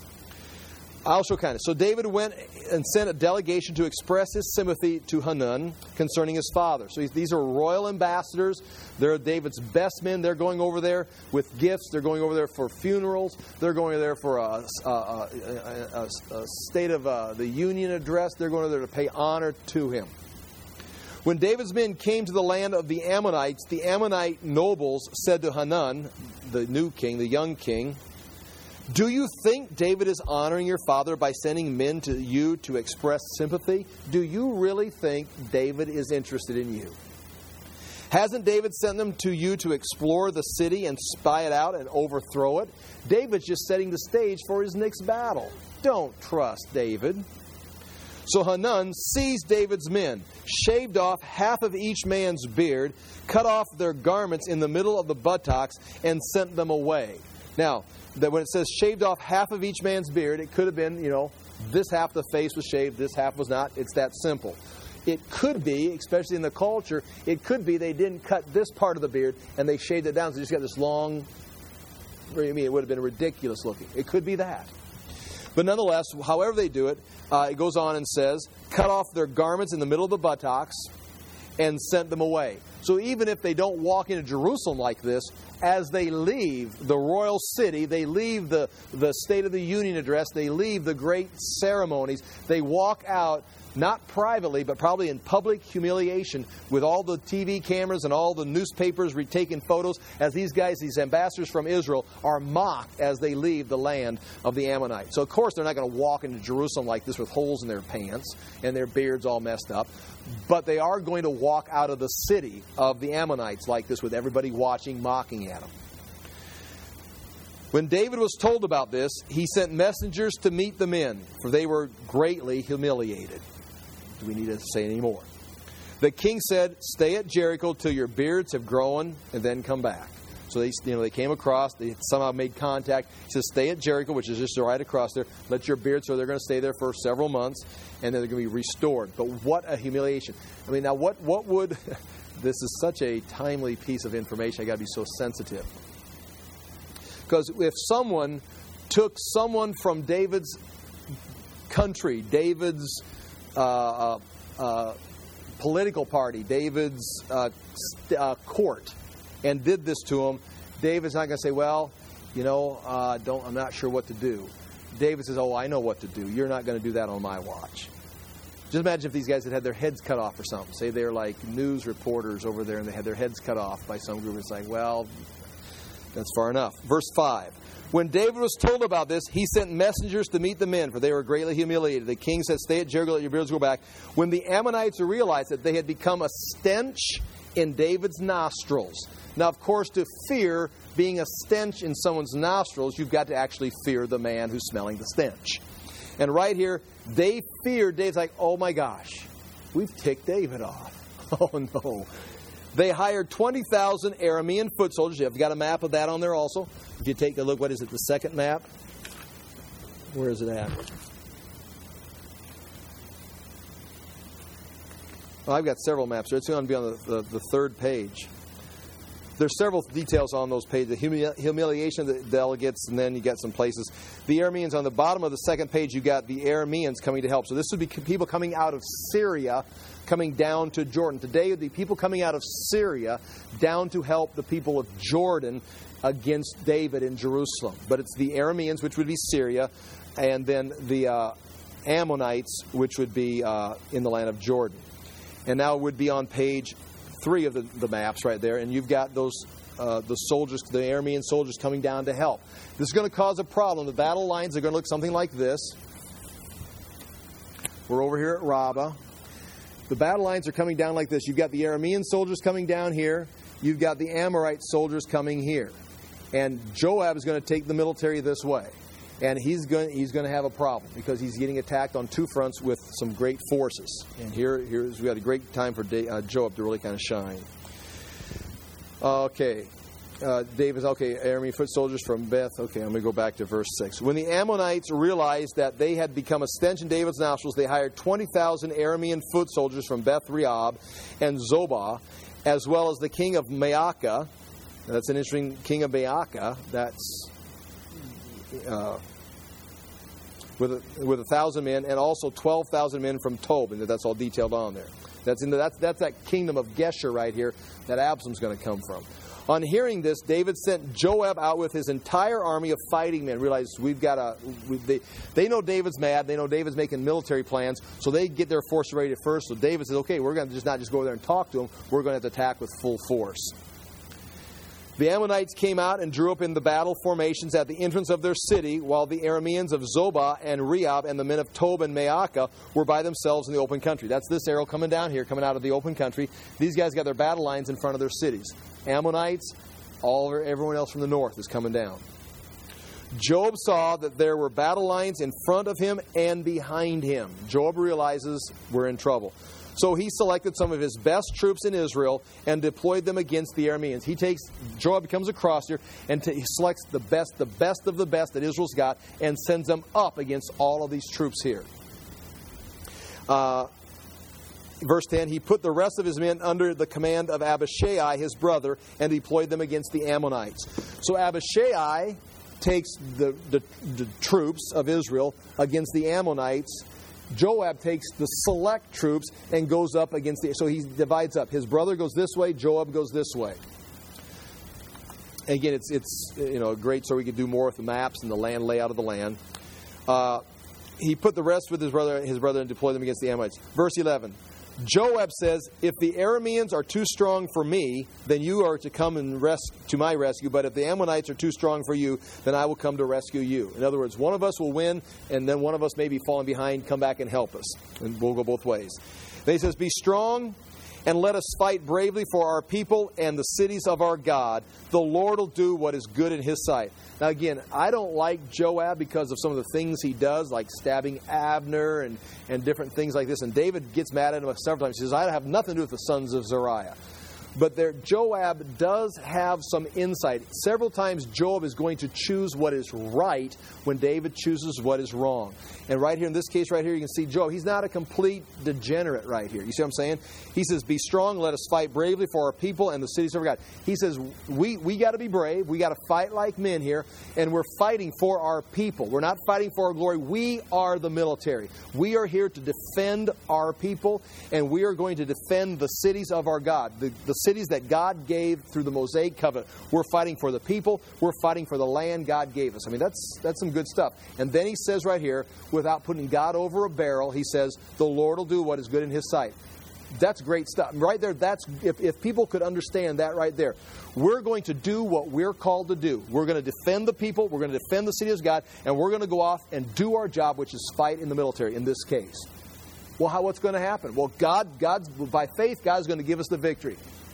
I'll show kindness. So David went and sent a delegation to express his sympathy to Hanun concerning his father. So these are royal ambassadors. They're David's best men. They're going over there with gifts. They're going over there for funerals. They're going over there for a, a, a, a, a State of uh, the Union address. They're going over there to pay honor to him. When David's men came to the land of the Ammonites, the Ammonite nobles said to Hanun, the new king, the young king, do you think David is honoring your father by sending men to you to express sympathy? Do you really think David is interested in you? Hasn't David sent them to you to explore the city and spy it out and overthrow it? David's just setting the stage for his next battle. Don't trust David. So Hanun seized David's men, shaved off half of each man's beard, cut off their garments in the middle of the buttocks, and sent them away. Now, that when it says shaved off half of each man's beard, it could have been, you know, this half of the face was shaved, this half was not. It's that simple. It could be, especially in the culture, it could be they didn't cut this part of the beard and they shaved it down, so you just got this long, I mean, it would have been ridiculous looking. It could be that. But nonetheless, however they do it, uh, it goes on and says, cut off their garments in the middle of the buttocks and sent them away. So even if they don't walk into Jerusalem like this, as they leave the royal city, they leave the, the State of the Union address, they leave the great ceremonies, they walk out, not privately, but probably in public humiliation with all the T V cameras and all the newspapers retaking photos as these guys, these ambassadors from Israel, are mocked as they leave the land of the Ammonites. So, of course, they're not going to walk into Jerusalem like this with holes in their pants and their beards all messed up. But they are going to walk out of the city of the Ammonites like this with everybody watching, mocking at them. When David was told about this, he sent messengers to meet the men, for they were greatly humiliated. Do we need to say any more? The king said, stay at Jericho till your beards have grown and then come back. So they, you know, they came across, they somehow made contact. He says, stay at Jericho, which is just right across there. Let your beards, so they're going to stay there for several months, and then they're going to be restored. But what a humiliation. I mean, now what, what would, this is such a timely piece of information, I've got to be so sensitive. Because if someone took someone from David's country, David's uh, uh, uh, political party, David's uh, st- uh, court, and did this to him, David's not going to say, well, you know, uh, don't, I'm not sure what to do. David says, oh, I know what to do. You're not going to do that on my watch. Just imagine if these guys had had their heads cut off or something. Say they're like news reporters over there and they had their heads cut off by some group. It's like, well, that's far enough. Verse five. When David was told about this, he sent messengers to meet the men, for they were greatly humiliated. The king said, stay at Jericho, let your beards go back. When the Ammonites realized that they had become a stench in David's nostrils. Now, of course, to fear being a stench in someone's nostrils, you've got to actually fear the man who's smelling the stench. And right here, they feared. David's like, oh my gosh, we've ticked David off. Oh no. They hired twenty thousand Aramean foot soldiers. You've got a map of that on there also. If you take a look, what is it, the second map? Where is it at? Well, I've got several maps here. It's going to be on the, the, the third page. There's several details on those pages. The humili- humiliation of the delegates, and then you got some places. The Arameans on the bottom of the second page, you got the Arameans coming to help. So this would be people coming out of Syria, coming down to Jordan. Today would be people coming out of Syria down to help the people of Jordan against David in Jerusalem. But it's the Arameans, which would be Syria, and then the uh, Ammonites, which would be uh, in the land of Jordan. And now it would be on page three of the, the maps right there, and you've got those uh, the soldiers, the Aramean soldiers coming down to help. This is going to cause a problem. The battle lines are going to look something like this. We're over here at Rabbah. The battle lines are coming down like this. You've got the Aramean soldiers coming down here. You've got the Amorite soldiers coming here. And Joab is going to take the military this way. And he's going he's going to have a problem because he's getting attacked on two fronts with some great forces. And here here's we got a great time for da- uh, Joab to really kind of shine. Okay, uh, David's okay. Aramean foot soldiers from Beth. Okay, I'm going to go back to verse six. When the Ammonites realized that they had become a stench in David's nostrils, they hired twenty thousand Aramean foot soldiers from Beth Rehob and Zobah, as well as the king of Maacah. That's an interesting king of Maacah. That's Uh, with a, with a thousand men, and also twelve thousand men from Tob, and that's all detailed on there. That's in the, that's that's that kingdom of Geshur right here that Absalom's going to come from. On hearing this, David sent Joab out with his entire army of fighting men. Realize we've got a we, they they know David's mad. They know David's making military plans, so they get their force ready first. So David says, "Okay, we're going to just not just go there and talk to them. We're going to have to attack with full force." The Ammonites came out and drew up in the battle formations at the entrance of their city, while the Arameans of Zobah and Rehob and the men of Tob and Maacah were by themselves in the open country. That's this arrow coming down here, coming out of the open country. These guys got their battle lines in front of their cities. Ammonites, all everyone else from the north is coming down. Joab saw that there were battle lines in front of him and behind him. Joab realizes we're in trouble. So he selected some of his best troops in Israel and deployed them against the Arameans. He takes, Joab comes across here and t- he selects the best, the best of the best that Israel's got and sends them up against all of these troops here. Uh, verse ten, he put the rest of his men under the command of Abishai, his brother, and deployed them against the Ammonites. So Abishai takes the, the, the troops of Israel against the Ammonites. Joab takes the select troops and goes up against the... So he divides up. His brother goes this way. Joab goes this way. And again, it's it's you know great so we could do more with the maps and the land layout of the land. Uh, he put the rest with his brother, his brother and deployed them against the Ammonites. Verse eleven. Joab says, if the Arameans are too strong for me, then you are to come and rest to my rescue. But if the Ammonites are too strong for you, then I will come to rescue you. In other words, one of us will win, and then one of us may be falling behind, come back and help us. And we'll go both ways. Then he says, be strong and let us fight bravely for our people and the cities of our God. The Lord will do what is good in his sight. Now again, I don't like Joab because of some of the things he does, like stabbing Abner and, and different things like this. And David gets mad at him several times. He says, I have nothing to do with the sons of Zeruiah. But there, Joab does have some insight. Several times Joab is going to choose what is right when David chooses what is wrong. And right here, in this case right here, you can see Joab. He's not a complete degenerate right here. You see what I'm saying? He says, be strong, let us fight bravely for our people and the cities of our God. He says, we, we got to be brave. We got to fight like men here. And we're fighting for our people. We're not fighting for our glory. We are the military. We are here to defend our people. And we are going to defend the cities of our God. The, the cities that God gave through the Mosaic covenant. We're fighting for the people. We're fighting for the land God gave us. I mean, that's that's some good stuff. And then he says right here, without putting God over a barrel, he says, the Lord will do what is good in his sight. That's great stuff. Right there, that's if, if people could understand that right there. We're going to do what we're called to do. We're going to defend the people. We're going to defend the city of God. And we're going to go off and do our job, which is fight in the military in this case. Well, how what's going to happen? Well, God, God's by faith, God's going to give us the victory.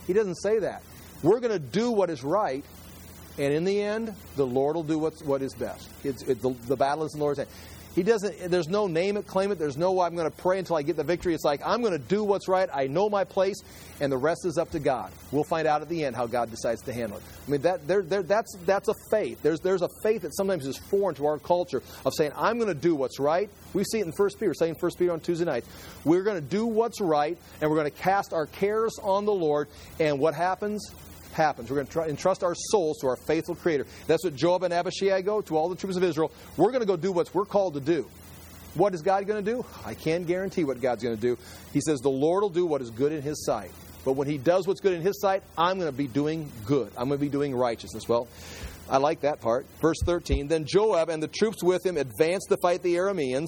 He doesn't say that. We're going to do what is right, and in the end, the Lord will do what's, what is best. It's, it, the, the battle is in the Lord's hand. He doesn't, there's no name it, claim it. There's no, I'm going to pray until I get the victory. It's like, I'm going to do what's right. I know my place, and the rest is up to God. We'll find out at the end how God decides to handle it. I mean, that there, there, that's that's a faith. There's there's a faith that sometimes is foreign to our culture of saying, I'm going to do what's right. We see it in First Peter. We're saying First Peter on Tuesday nights. We're going to do what's right, and we're going to cast our cares on the Lord. And what happens? happens. We're going to try, entrust our souls to our faithful Creator. That's what Joab and Abishai go to all the troops of Israel. We're going to go do what we're called to do. What is God going to do? I can't guarantee what God's going to do. He says the Lord will do what is good in His sight. But when He does what's good in His sight, I'm going to be doing good. I'm going to be doing righteousness. Well, I like that part. Verse thirteen, then Joab and the troops with him advanced to fight the Arameans,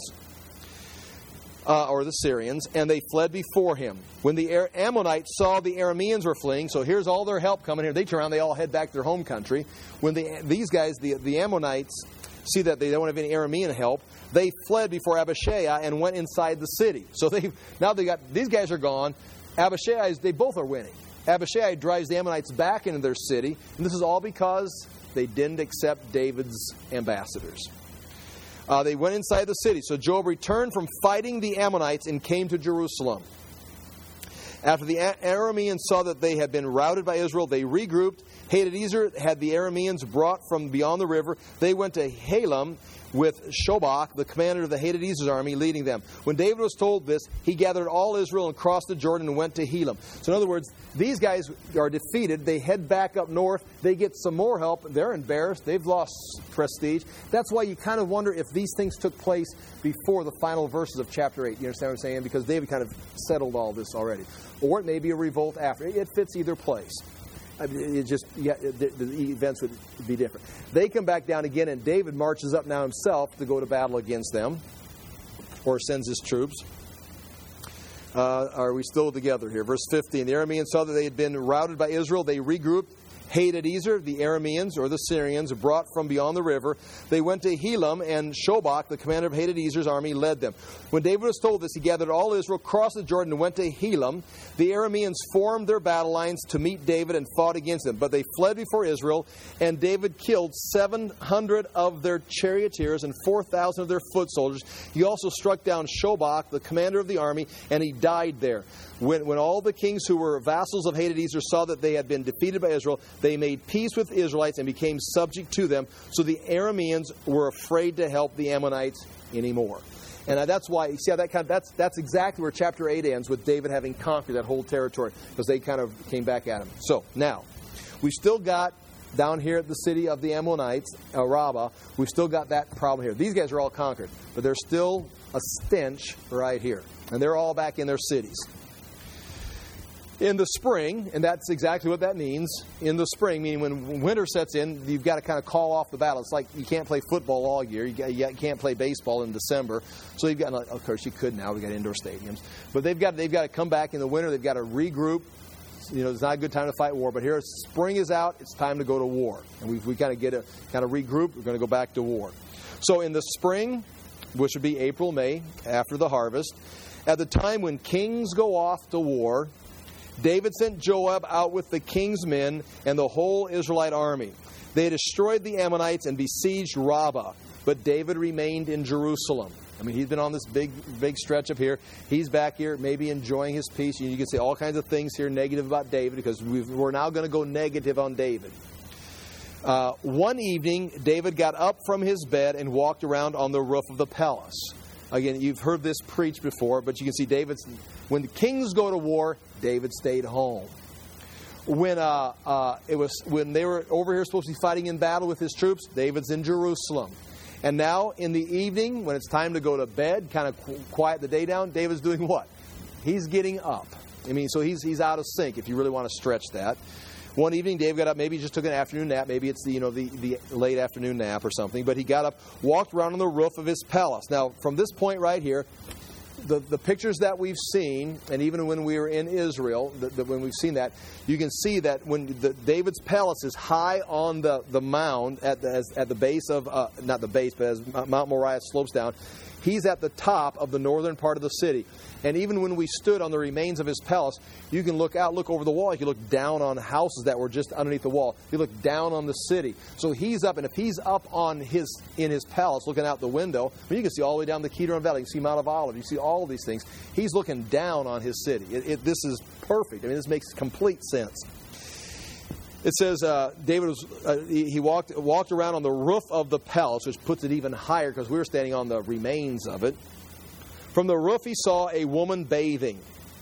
uh, or the Syrians, and they fled before him. When the Ammonites saw the Arameans were fleeing, so here's all their help coming here. They turn around, they all head back to their home country. When the, these guys, the, the Ammonites, see that they don't have any Aramean help, they fled before Abishai and went inside the city. So they now they got these guys are gone. Abishai, they both are winning. Abishai drives the Ammonites back into their city, and this is all because they didn't accept David's ambassadors. Uh, they went inside the city. So Joab returned from fighting the Ammonites and came to Jerusalem. After the Arameans saw that they had been routed by Israel, they regrouped. Hadadezer had the Arameans brought from beyond the river. They went to Halam with Shobach, the commander of the Hadadezer's army, leading them. When David was told this, he gathered all Israel and crossed the Jordan and went to Helam. So in other words, these guys are defeated. They head back up north. They get some more help. They're embarrassed. They've lost prestige. That's why you kind of wonder if these things took place before the final verses of chapter eight. You understand what I'm saying? Because David kind of settled all this already. Or it may be a revolt after. It fits either place. I mean, it just yeah, the, the events would be different. They come back down again, and David marches up now himself to go to battle against them, or sends his troops. Uh, are we still together here? Verse fifteen. The Arameans saw that they had been routed by Israel. They regrouped. Hadadezer, the Arameans, or the Syrians, brought from beyond the river. They went to Helam, and Shobach, the commander of Hadadezer's army, led them. When David was told this, he gathered all Israel, crossed the Jordan, and went to Helam. The Arameans formed their battle lines to meet David and fought against them. But they fled before Israel, and David killed seven hundred of their charioteers and four thousand of their foot soldiers. He also struck down Shobach, the commander of the army, and he died there. When, when all the kings who were vassals of Hadadezer saw that they had been defeated by Israel, they made peace with the Israelites and became subject to them. So the Arameans were afraid to help the Ammonites anymore. And that's why, you see how that kind of, that's, that's exactly where chapter eight ends, with David having conquered that whole territory, because they kind of came back at him. So, now, we've still got, down here at the city of the Ammonites, uh, Rabbah, we've still got that problem here. These guys are all conquered, but there's still a stench right here. And they're all back in their cities. In the spring, and that's exactly what that means, in the spring, meaning when winter sets in, you've got to kind of call off the battle. It's like you can't play football all year. You, got, you can't play baseball in December. So you've got, of course, you could now. We've got indoor stadiums. But they've got they've got to come back in the winter. They've got to regroup. You know, it's not a good time to fight war. But here, spring is out. It's time to go to war. And we we kind of get a kind of regroup. We're going to go back to war. So in the spring, which would be April, May, after the harvest, at the time when kings go off to war, David sent Joab out with the king's men and the whole Israelite army. They destroyed the Ammonites and besieged Rabbah, but David remained in Jerusalem. I mean, he's been on this big, big stretch up here. He's back here, maybe enjoying his peace. You can say all kinds of things here negative about David, because we've, we're now going to go negative on David. Uh, one evening, David got up from his bed and walked around on the roof of the palace. Again, you've heard this preached before, but you can see David's, when the kings go to war, David stayed home. When uh, uh, it was when they were over here supposed to be fighting in battle with his troops, David's in Jerusalem. And now in the evening, when it's time to go to bed, kind of quiet the day down, David's doing what? He's getting up. I mean, so he's he's out of sync, if you really want to stretch that. One evening, David got up. Maybe he just took an afternoon nap. Maybe it's the you know the, the late afternoon nap or something. But he got up, walked around on the roof of his palace. Now, from this point right here, the, the pictures that we've seen, and even when we were in Israel, the, the, when we've seen that, you can see that when the, David's palace is high on the, the mound at the, as, at the base of, uh, not the base, but as Mount Moriah slopes down, He's at the top of the northern part of the city. And even when we stood on the remains of his palace, you can look out, look over the wall. You can look down on houses that were just underneath the wall. You look down on the city. So he's up, and if he's up on his in his palace, looking out the window, I mean, you can see all the way down the Kidron Valley. You can see Mount of Olives. You see all of these things. He's looking down on his city. It, it, this is perfect. I mean, this makes complete sense. It says uh, David was uh, he, he walked walked around on the roof of the palace, which puts it even higher because we were standing on the remains of it. From the roof, he saw a woman bathing.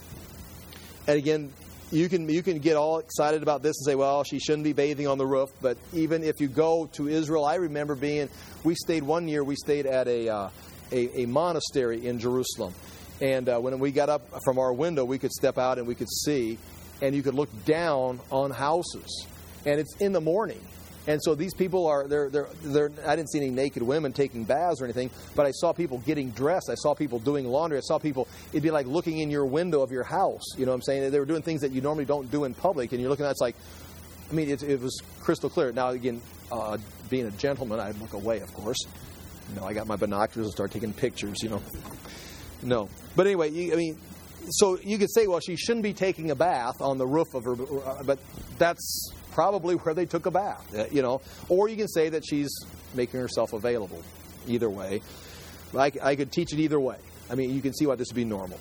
And again, you can you can get all excited about this and say, well, she shouldn't be bathing on the roof. But even if you go to Israel, I remember being, we stayed one year, we stayed at a uh, a, a monastery in Jerusalem. And uh, when we got up from our window, we could step out and we could see, and you could look down on houses. And it's in the morning. And so these people are, they're, they're, they're, I didn't see any naked women taking baths or anything, but I saw people getting dressed. I saw people doing laundry. I saw people, it'd be like looking in your window of your house. You know what I'm saying? They were doing things that you normally don't do in public. And you're looking at it, it's like, I mean, it, it was crystal clear. Now, again, uh, being a gentleman, I'd look away, of course. You know, I got my binoculars and start taking pictures, you know. No. But anyway, you, I mean, so you could say, well, she shouldn't be taking a bath on the roof of her, but that's probably where they took a bath, you know. Or you can say that she's making herself available. Either way. I, I could teach it either way. I mean, you can see why this would be normal.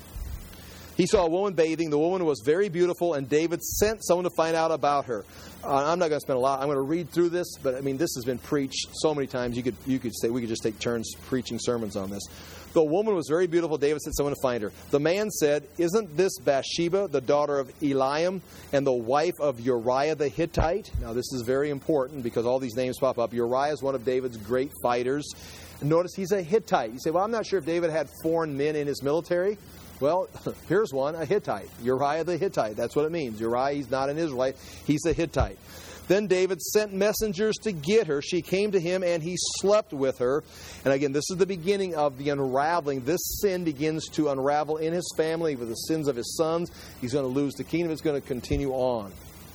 He saw a woman bathing. The woman was very beautiful, and David sent someone to find out about her. Uh, I'm not going to spend a lot. I'm going to read through this, but I mean, this has been preached so many times. You could you could say we could just take turns preaching sermons on this. The woman was very beautiful. David sent someone to find her. The man said, "Isn't this Bathsheba, the daughter of Eliam, and the wife of Uriah the Hittite?" Now, this is very important because all these names pop up. Uriah is one of David's great fighters. Notice he's a Hittite. You say, well, I'm not sure if David had foreign men in his military. Well, here's one, a Hittite. Uriah the Hittite. That's what it means. Uriah, he's not an Israelite. He's a Hittite. Then David sent messengers to get her. She came to him, and he slept with her. And again, this is the beginning of the unraveling. This sin begins to unravel in his family with the sins of his sons. He's going to lose the kingdom. It's going to continue on.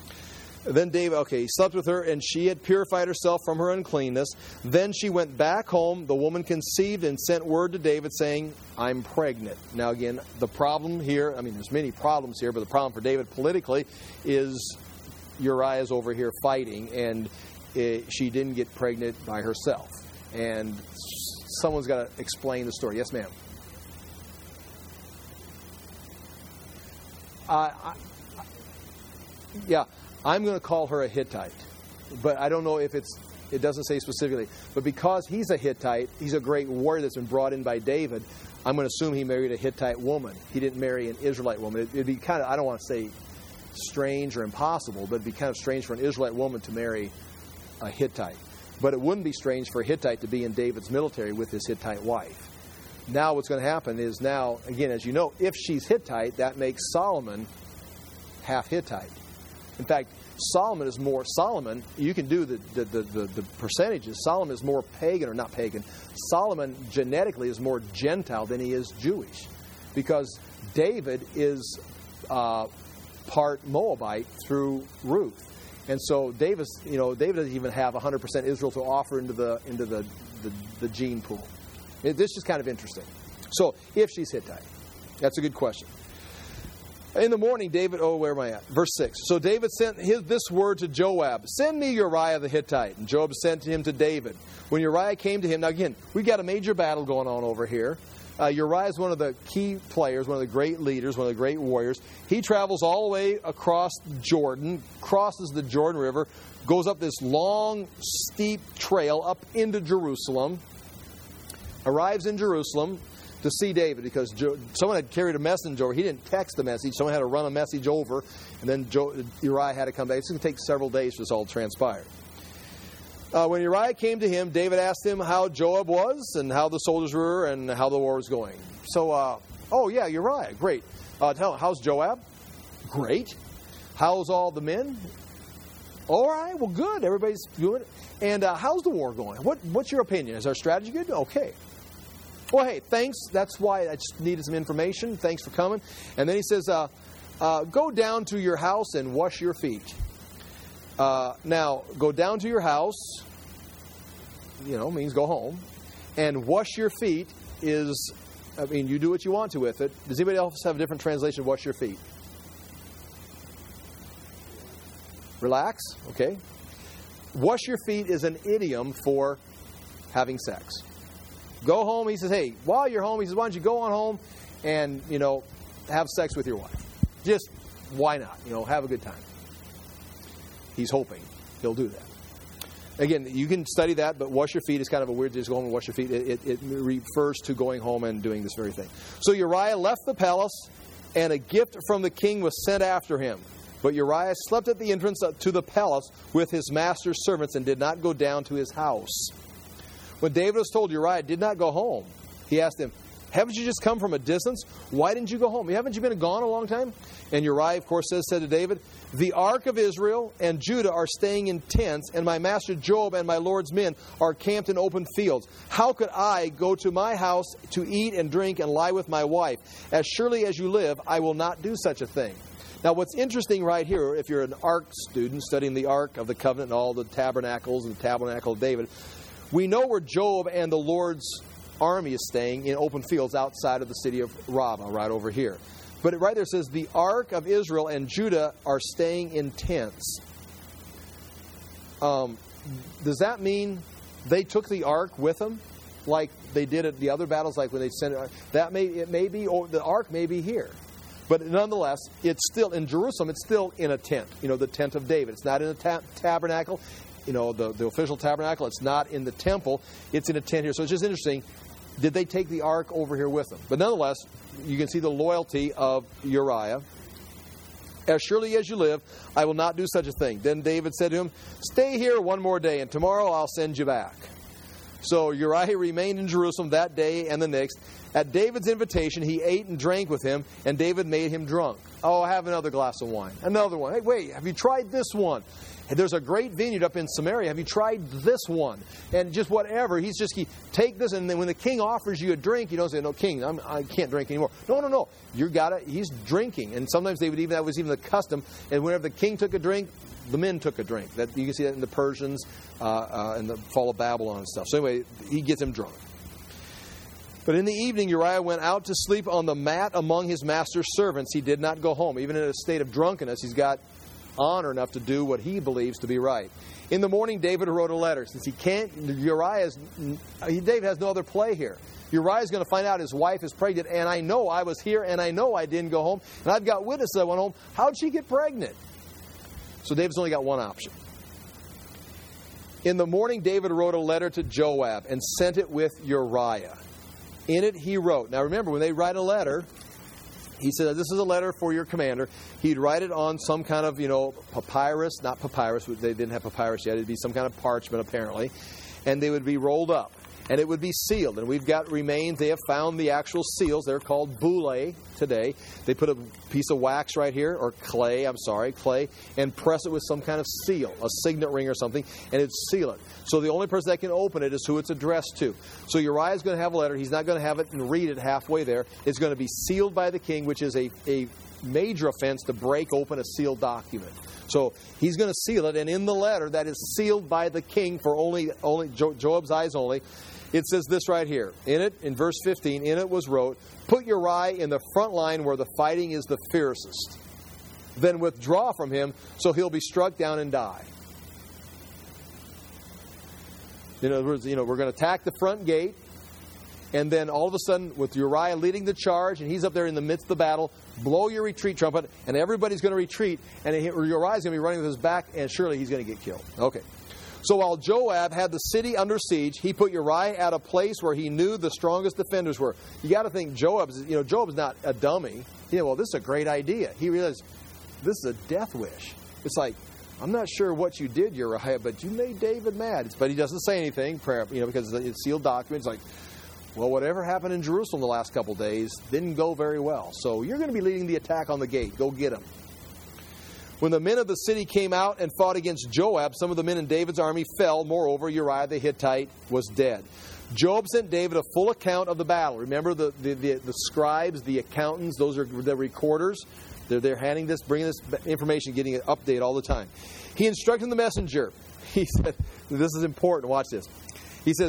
Then David, okay, he slept with her, and she had purified herself from her uncleanness. Then she went back home. The woman conceived and sent word to David saying, "I'm pregnant." Now again, the problem here, I mean, there's many problems here, but the problem for David politically is Uriah's over here fighting, and it, she didn't get pregnant by herself. And someone's got to explain the story. Yes, ma'am? Uh, I, yeah. I'm going to call her a Hittite, but I don't know if it's, it doesn't say specifically. But because he's a Hittite, he's a great warrior that's been brought in by David, I'm going to assume he married a Hittite woman. He didn't marry an Israelite woman. It, it'd be kind of, I don't want to say strange or impossible, but it'd be kind of strange for an Israelite woman to marry a Hittite. But it wouldn't be strange for a Hittite to be in David's military with his Hittite wife. Now what's going to happen is now, again, as you know, if she's Hittite, that makes Solomon half Hittite. In fact, Solomon is more, Solomon, you can do the, the, the, the, the percentages. Solomon is more pagan, or not pagan. Solomon genetically is more Gentile than he is Jewish. Because David is uh, part Moabite through Ruth. And so David, you know, David doesn't even have one hundred percent Israel to offer into the into the, the, the gene pool. It, this is kind of interesting. So, if she's Hittite, that's a good question. In the morning, David, oh, where am I at? Verse six. So David sent his, this word to Joab, "Send me Uriah the Hittite." And Joab sent him to David. When Uriah came to him, now again, we've got a major battle going on over here. Uh, Uriah is one of the key players, one of the great leaders, one of the great warriors. He travels all the way across Jordan, crosses the Jordan River, goes up this long, steep trail up into Jerusalem, arrives in Jerusalem to see David, because jo- someone had carried a message over. He didn't text the message. Someone had to run a message over, and then jo- Uriah had to come back. It's going to take several days for this all to transpire. Uh, when Uriah came to him, David asked him how Joab was and how the soldiers were and how the war was going. So, uh, oh yeah, Uriah, great. Uh, tell him, how's Joab? Great. How's all the men? All right, well, good. Everybody's doing it. And uh, how's the war going? What, what's your opinion? Is our strategy good? Okay. Well, hey, thanks. That's why I just needed some information. Thanks for coming. And then he says, uh, uh, go down to your house and wash your feet. Uh, now, go down to your house, you know, means go home, and wash your feet is, I mean, you do what you want to with it. Does anybody else have a different translation of wash your feet? Relax, okay. Wash your feet is an idiom for having sex. Go home, he says, hey, while you're home, he says, why don't you go on home and, you know, have sex with your wife. Just, why not? You know, have a good time. He's hoping he'll do that. Again, you can study that, but wash your feet is kind of a weird, just go home and wash your feet. It, it, it refers to going home and doing this very thing. So Uriah left the palace, and a gift from the king was sent after him. But Uriah slept at the entrance to the palace with his master's servants and did not go down to his house. When David was told Uriah did not go home, he asked him, haven't you just come from a distance? Why didn't you go home? Haven't you been gone a long time? And Uriah, of course, says, said to David, the ark of Israel and Judah are staying in tents, and my master Joab and my Lord's men are camped in open fields. How could I go to my house to eat and drink and lie with my wife? As surely as you live, I will not do such a thing. Now, what's interesting right here, if you're an Ark student studying the Ark of the Covenant and all the tabernacles and the tabernacle of David, we know where Joab and the Lord's army is staying in open fields outside of the city of Rabbah, right over here. But it right there says, the Ark of Israel and Judah are staying in tents. Um, does that mean they took the Ark with them, like they did at the other battles, like when they sent it? That may it may be, or the Ark may be here. But nonetheless, it's still in Jerusalem. It's still in a tent. You know, the tent of David. It's not in a ta- tabernacle. You know, the, the official tabernacle. It's not in the temple. It's in a tent here. So it's just interesting. Did they take the ark over here with them? But nonetheless, you can see the loyalty of Uriah. As surely as you live, I will not do such a thing. Then David said to him, stay here one more day, and tomorrow I'll send you back. So Uriah remained in Jerusalem that day and the next. At David's invitation, he ate and drank with him, and David made him drunk. Oh, have another glass of wine. Another one. Hey, wait, have you tried this one? There's a great vineyard up in Samaria. Have you tried this one? And just whatever. He's just, he, take this, and then when the king offers you a drink, you don't say, no, king, I'm, I can't drink anymore. No, no, no. You got it. He's drinking. And sometimes they would even, that was even the custom. And whenever the king took a drink, the men took a drink. That you can see that in the Persians uh, uh, and the fall of Babylon and stuff. So anyway, he gets him drunk. But in the evening, Uriah went out to sleep on the mat among his master's servants. He did not go home. Even in a state of drunkenness, he's got honor enough to do what he believes to be right. In the morning, David wrote a letter. Since he can't, Uriah's, David has no other play here. Uriah's going to find out his wife is pregnant, and I know I was here, and I know I didn't go home, and I've got witnesses I went home. How'd she get pregnant? So David's only got one option. In the morning, David wrote a letter to Joab and sent it with Uriah. In it, he wrote. Now remember, when they write a letter, he said, this is a letter for your commander. He'd write it on some kind of, you know, papyrus. Not papyrus. They didn't have papyrus yet. It'd be some kind of parchment, apparently. And they would be rolled up. And it would be sealed. And we've got remains. They have found the actual seals. They're called bullae today. They put a piece of wax right here, or clay, I'm sorry, clay, and press it with some kind of seal, a signet ring or something, and it'd seal it. So the only person that can open it is who it's addressed to. So Uriah's going to have a letter. He's not going to have it and read it halfway there. It's going to be sealed by the king, which is a, a major offense to break open a sealed document. So he's going to seal it, and in the letter that is sealed by the king for only, only jo- Joab's eyes only, it says this right here. In it, in verse fifteen, in it was wrote, put Uriah in the front line where the fighting is the fiercest. Then withdraw from him so he'll be struck down and die. In other words, you know, we're going to attack the front gate. And then all of a sudden, with Uriah leading the charge, and he's up there in the midst of the battle, blow your retreat trumpet, and everybody's going to retreat. And Uriah's going to be running with his back, and surely he's going to get killed. Okay. So while Joab had the city under siege, he put Uriah at a place where he knew the strongest defenders were. You got to think Joab's, you know, Joab's not a dummy. You know, well, this is a great idea. He realized this is a death wish. It's like, I'm not sure what you did, Uriah, but you made David mad. But he doesn't say anything, you know, because it's sealed documents. Like, well, whatever happened in Jerusalem the last couple of days didn't go very well. So you're going to be leading the attack on the gate. Go get him. When the men of the city came out and fought against Joab, some of the men in David's army fell. Moreover, Uriah the Hittite was dead. Joab sent David a full account of the battle. Remember the, the, the, the scribes, the accountants, those are the recorders. They're, they're handing this, bringing this information, getting an update all the time. He instructed the messenger. He said, this is important. Watch this. He says,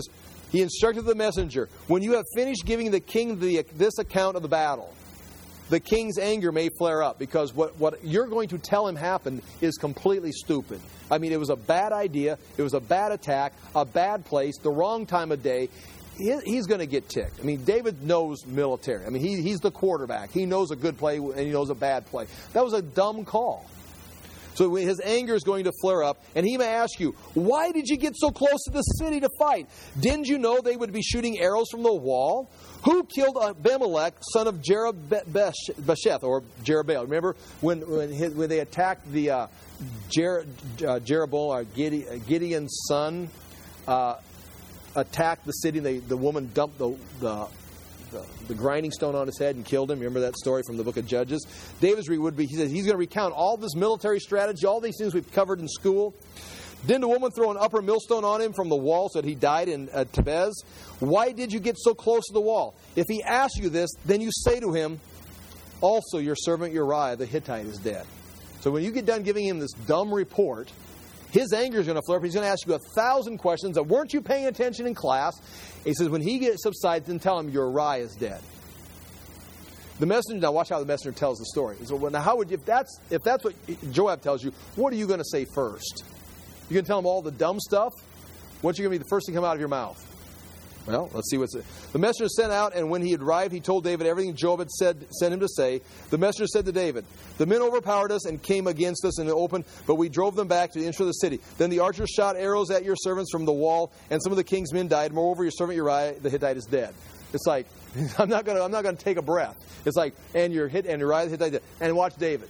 He instructed the messenger, when you have finished giving the king the, this account of the battle, the king's anger may flare up, because what, what you're going to tell him happened is completely stupid. I mean, it was a bad idea. It was a bad attack, a bad place, the wrong time of day. He, he's going to get ticked. I mean, David knows military. I mean, he, he's the quarterback. He knows a good play and he knows a bad play. That was a dumb call. So his anger is going to flare up, and he may ask you, why did you get so close to the city to fight? Didn't you know they would be shooting arrows from the wall? Who killed Abimelech, son of Jerubbesheth, or Jerubbaal? Remember when when, his, when they attacked the uh, Jer, uh, Jeroboam, or Gideon, Gideon's son, uh, attacked the city, and they, the woman dumped the... the The, the grinding stone on his head and killed him. Remember that story from the book of Judges? David's would be, he says, he's going to recount all this military strategy, all these things we've covered in school. Didn't a woman throw an upper millstone on him from the wall so that he died in uh, Tebez? Why did you get so close to the wall? If he asks you this, then you say to him, also your servant Uriah the Hittite is dead. So when you get done giving him this dumb report, his anger is going to flare up. He's going to ask you a thousand questions that weren't you paying attention in class. He says, when he gets subsides, then tell him Uriah is dead. The messenger, now watch how the messenger tells the story. So, well, now how would you, if that's if that's what Joab tells you, what are you going to say first? You're going to tell him all the dumb stuff? What's going to be the first thing to come out of your mouth? Well, let's see what's it. The messenger sent out, and when he had arrived, he told David everything Joab had said, sent him to say. The messenger said to David, the men overpowered us and came against us in the open, but we drove them back to the entrance of the city. Then the archers shot arrows at your servants from the wall, and some of the king's men died. Moreover, your servant Uriah the Hittite is dead. It's like, I'm not going to I'm not going to take a breath. It's like, and your hit and Uriah the Hittite is dead. And watch David.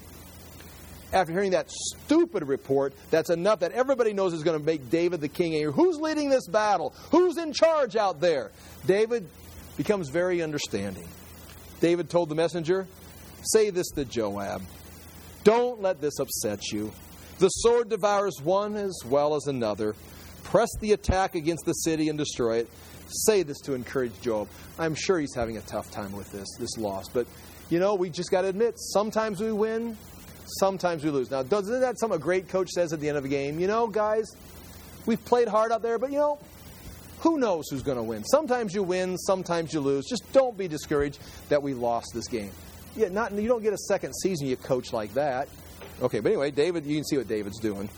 After hearing that stupid report, that's enough that everybody knows is going to make David the king angry. Who's leading this battle? Who's in charge out there? David becomes very understanding. David told the messenger, say this to Joab. Don't let this upset you. The sword devours one as well as another. Press the attack against the city and destroy it. Say this to encourage Joab. I'm sure he's having a tough time with this, this loss. But, you know, we just got to admit, sometimes we win. Sometimes we lose. Now, doesn't that something a great coach says at the end of a game? You know, guys, we've played hard out there, but, you know, who knows who's going to win? Sometimes you win, sometimes you lose. Just don't be discouraged that we lost this game. Yeah, not you don't get a second season you coach like that. Okay, but anyway, David, you can see what David's doing.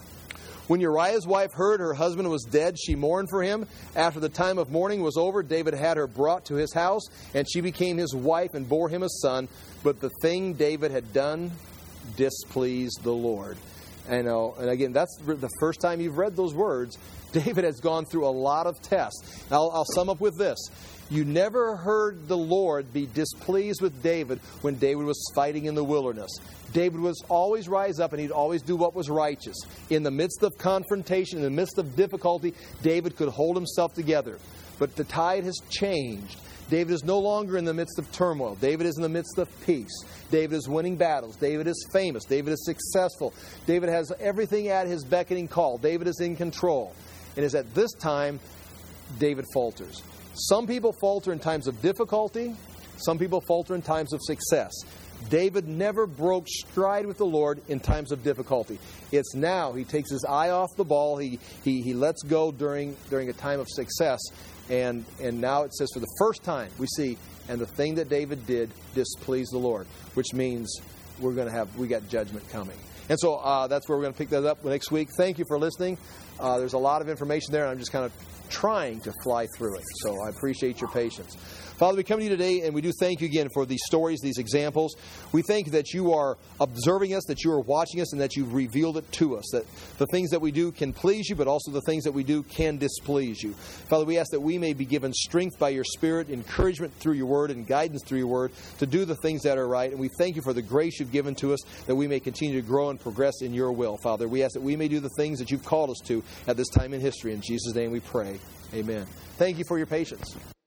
When Uriah's wife heard her husband was dead, she mourned for him. After the time of mourning was over, David had her brought to his house, and she became his wife and bore him a son. But the thing David had done displeased the Lord. And, uh, and again, that's the first time you've read those words. David has gone through a lot of tests. I'll, I'll sum up with this. You never heard the Lord be displeased with David when David was fighting in the wilderness. David was always rise up and he'd always do what was righteous. In the midst of confrontation, in the midst of difficulty, David could hold himself together. But the tide has changed. David is no longer in the midst of turmoil. David is in the midst of peace. David is winning battles. David is famous. David is successful. David has everything at his beckoning call. David is in control. And it's at this time David falters. Some people falter in times of difficulty. Some people falter in times of success. David never broke stride with the Lord in times of difficulty. It's now he takes his eye off the ball. He he, he lets go during during a time of success. And and now it says for the first time we see, and the thing that David did displeased the Lord, which means we're going to have, we got judgment coming. And so uh, that's where we're going to pick that up next week. Thank you for listening. Uh, there's a lot of information there, and I'm just kind of trying to fly through it. So I appreciate your patience. Father, we come to you today, and we do thank you again for these stories, these examples. We thank you that you are observing us, that you are watching us, and that you've revealed it to us, that the things that we do can please you, but also the things that we do can displease you. Father, we ask that we may be given strength by your Spirit, encouragement through your word, and guidance through your word to do the things that are right. And we thank you for the grace you've given to us, that we may continue to grow and progress in your will. Father, we ask that we may do the things that you've called us to at this time in history. In Jesus' name we pray. Amen. Thank you for your patience.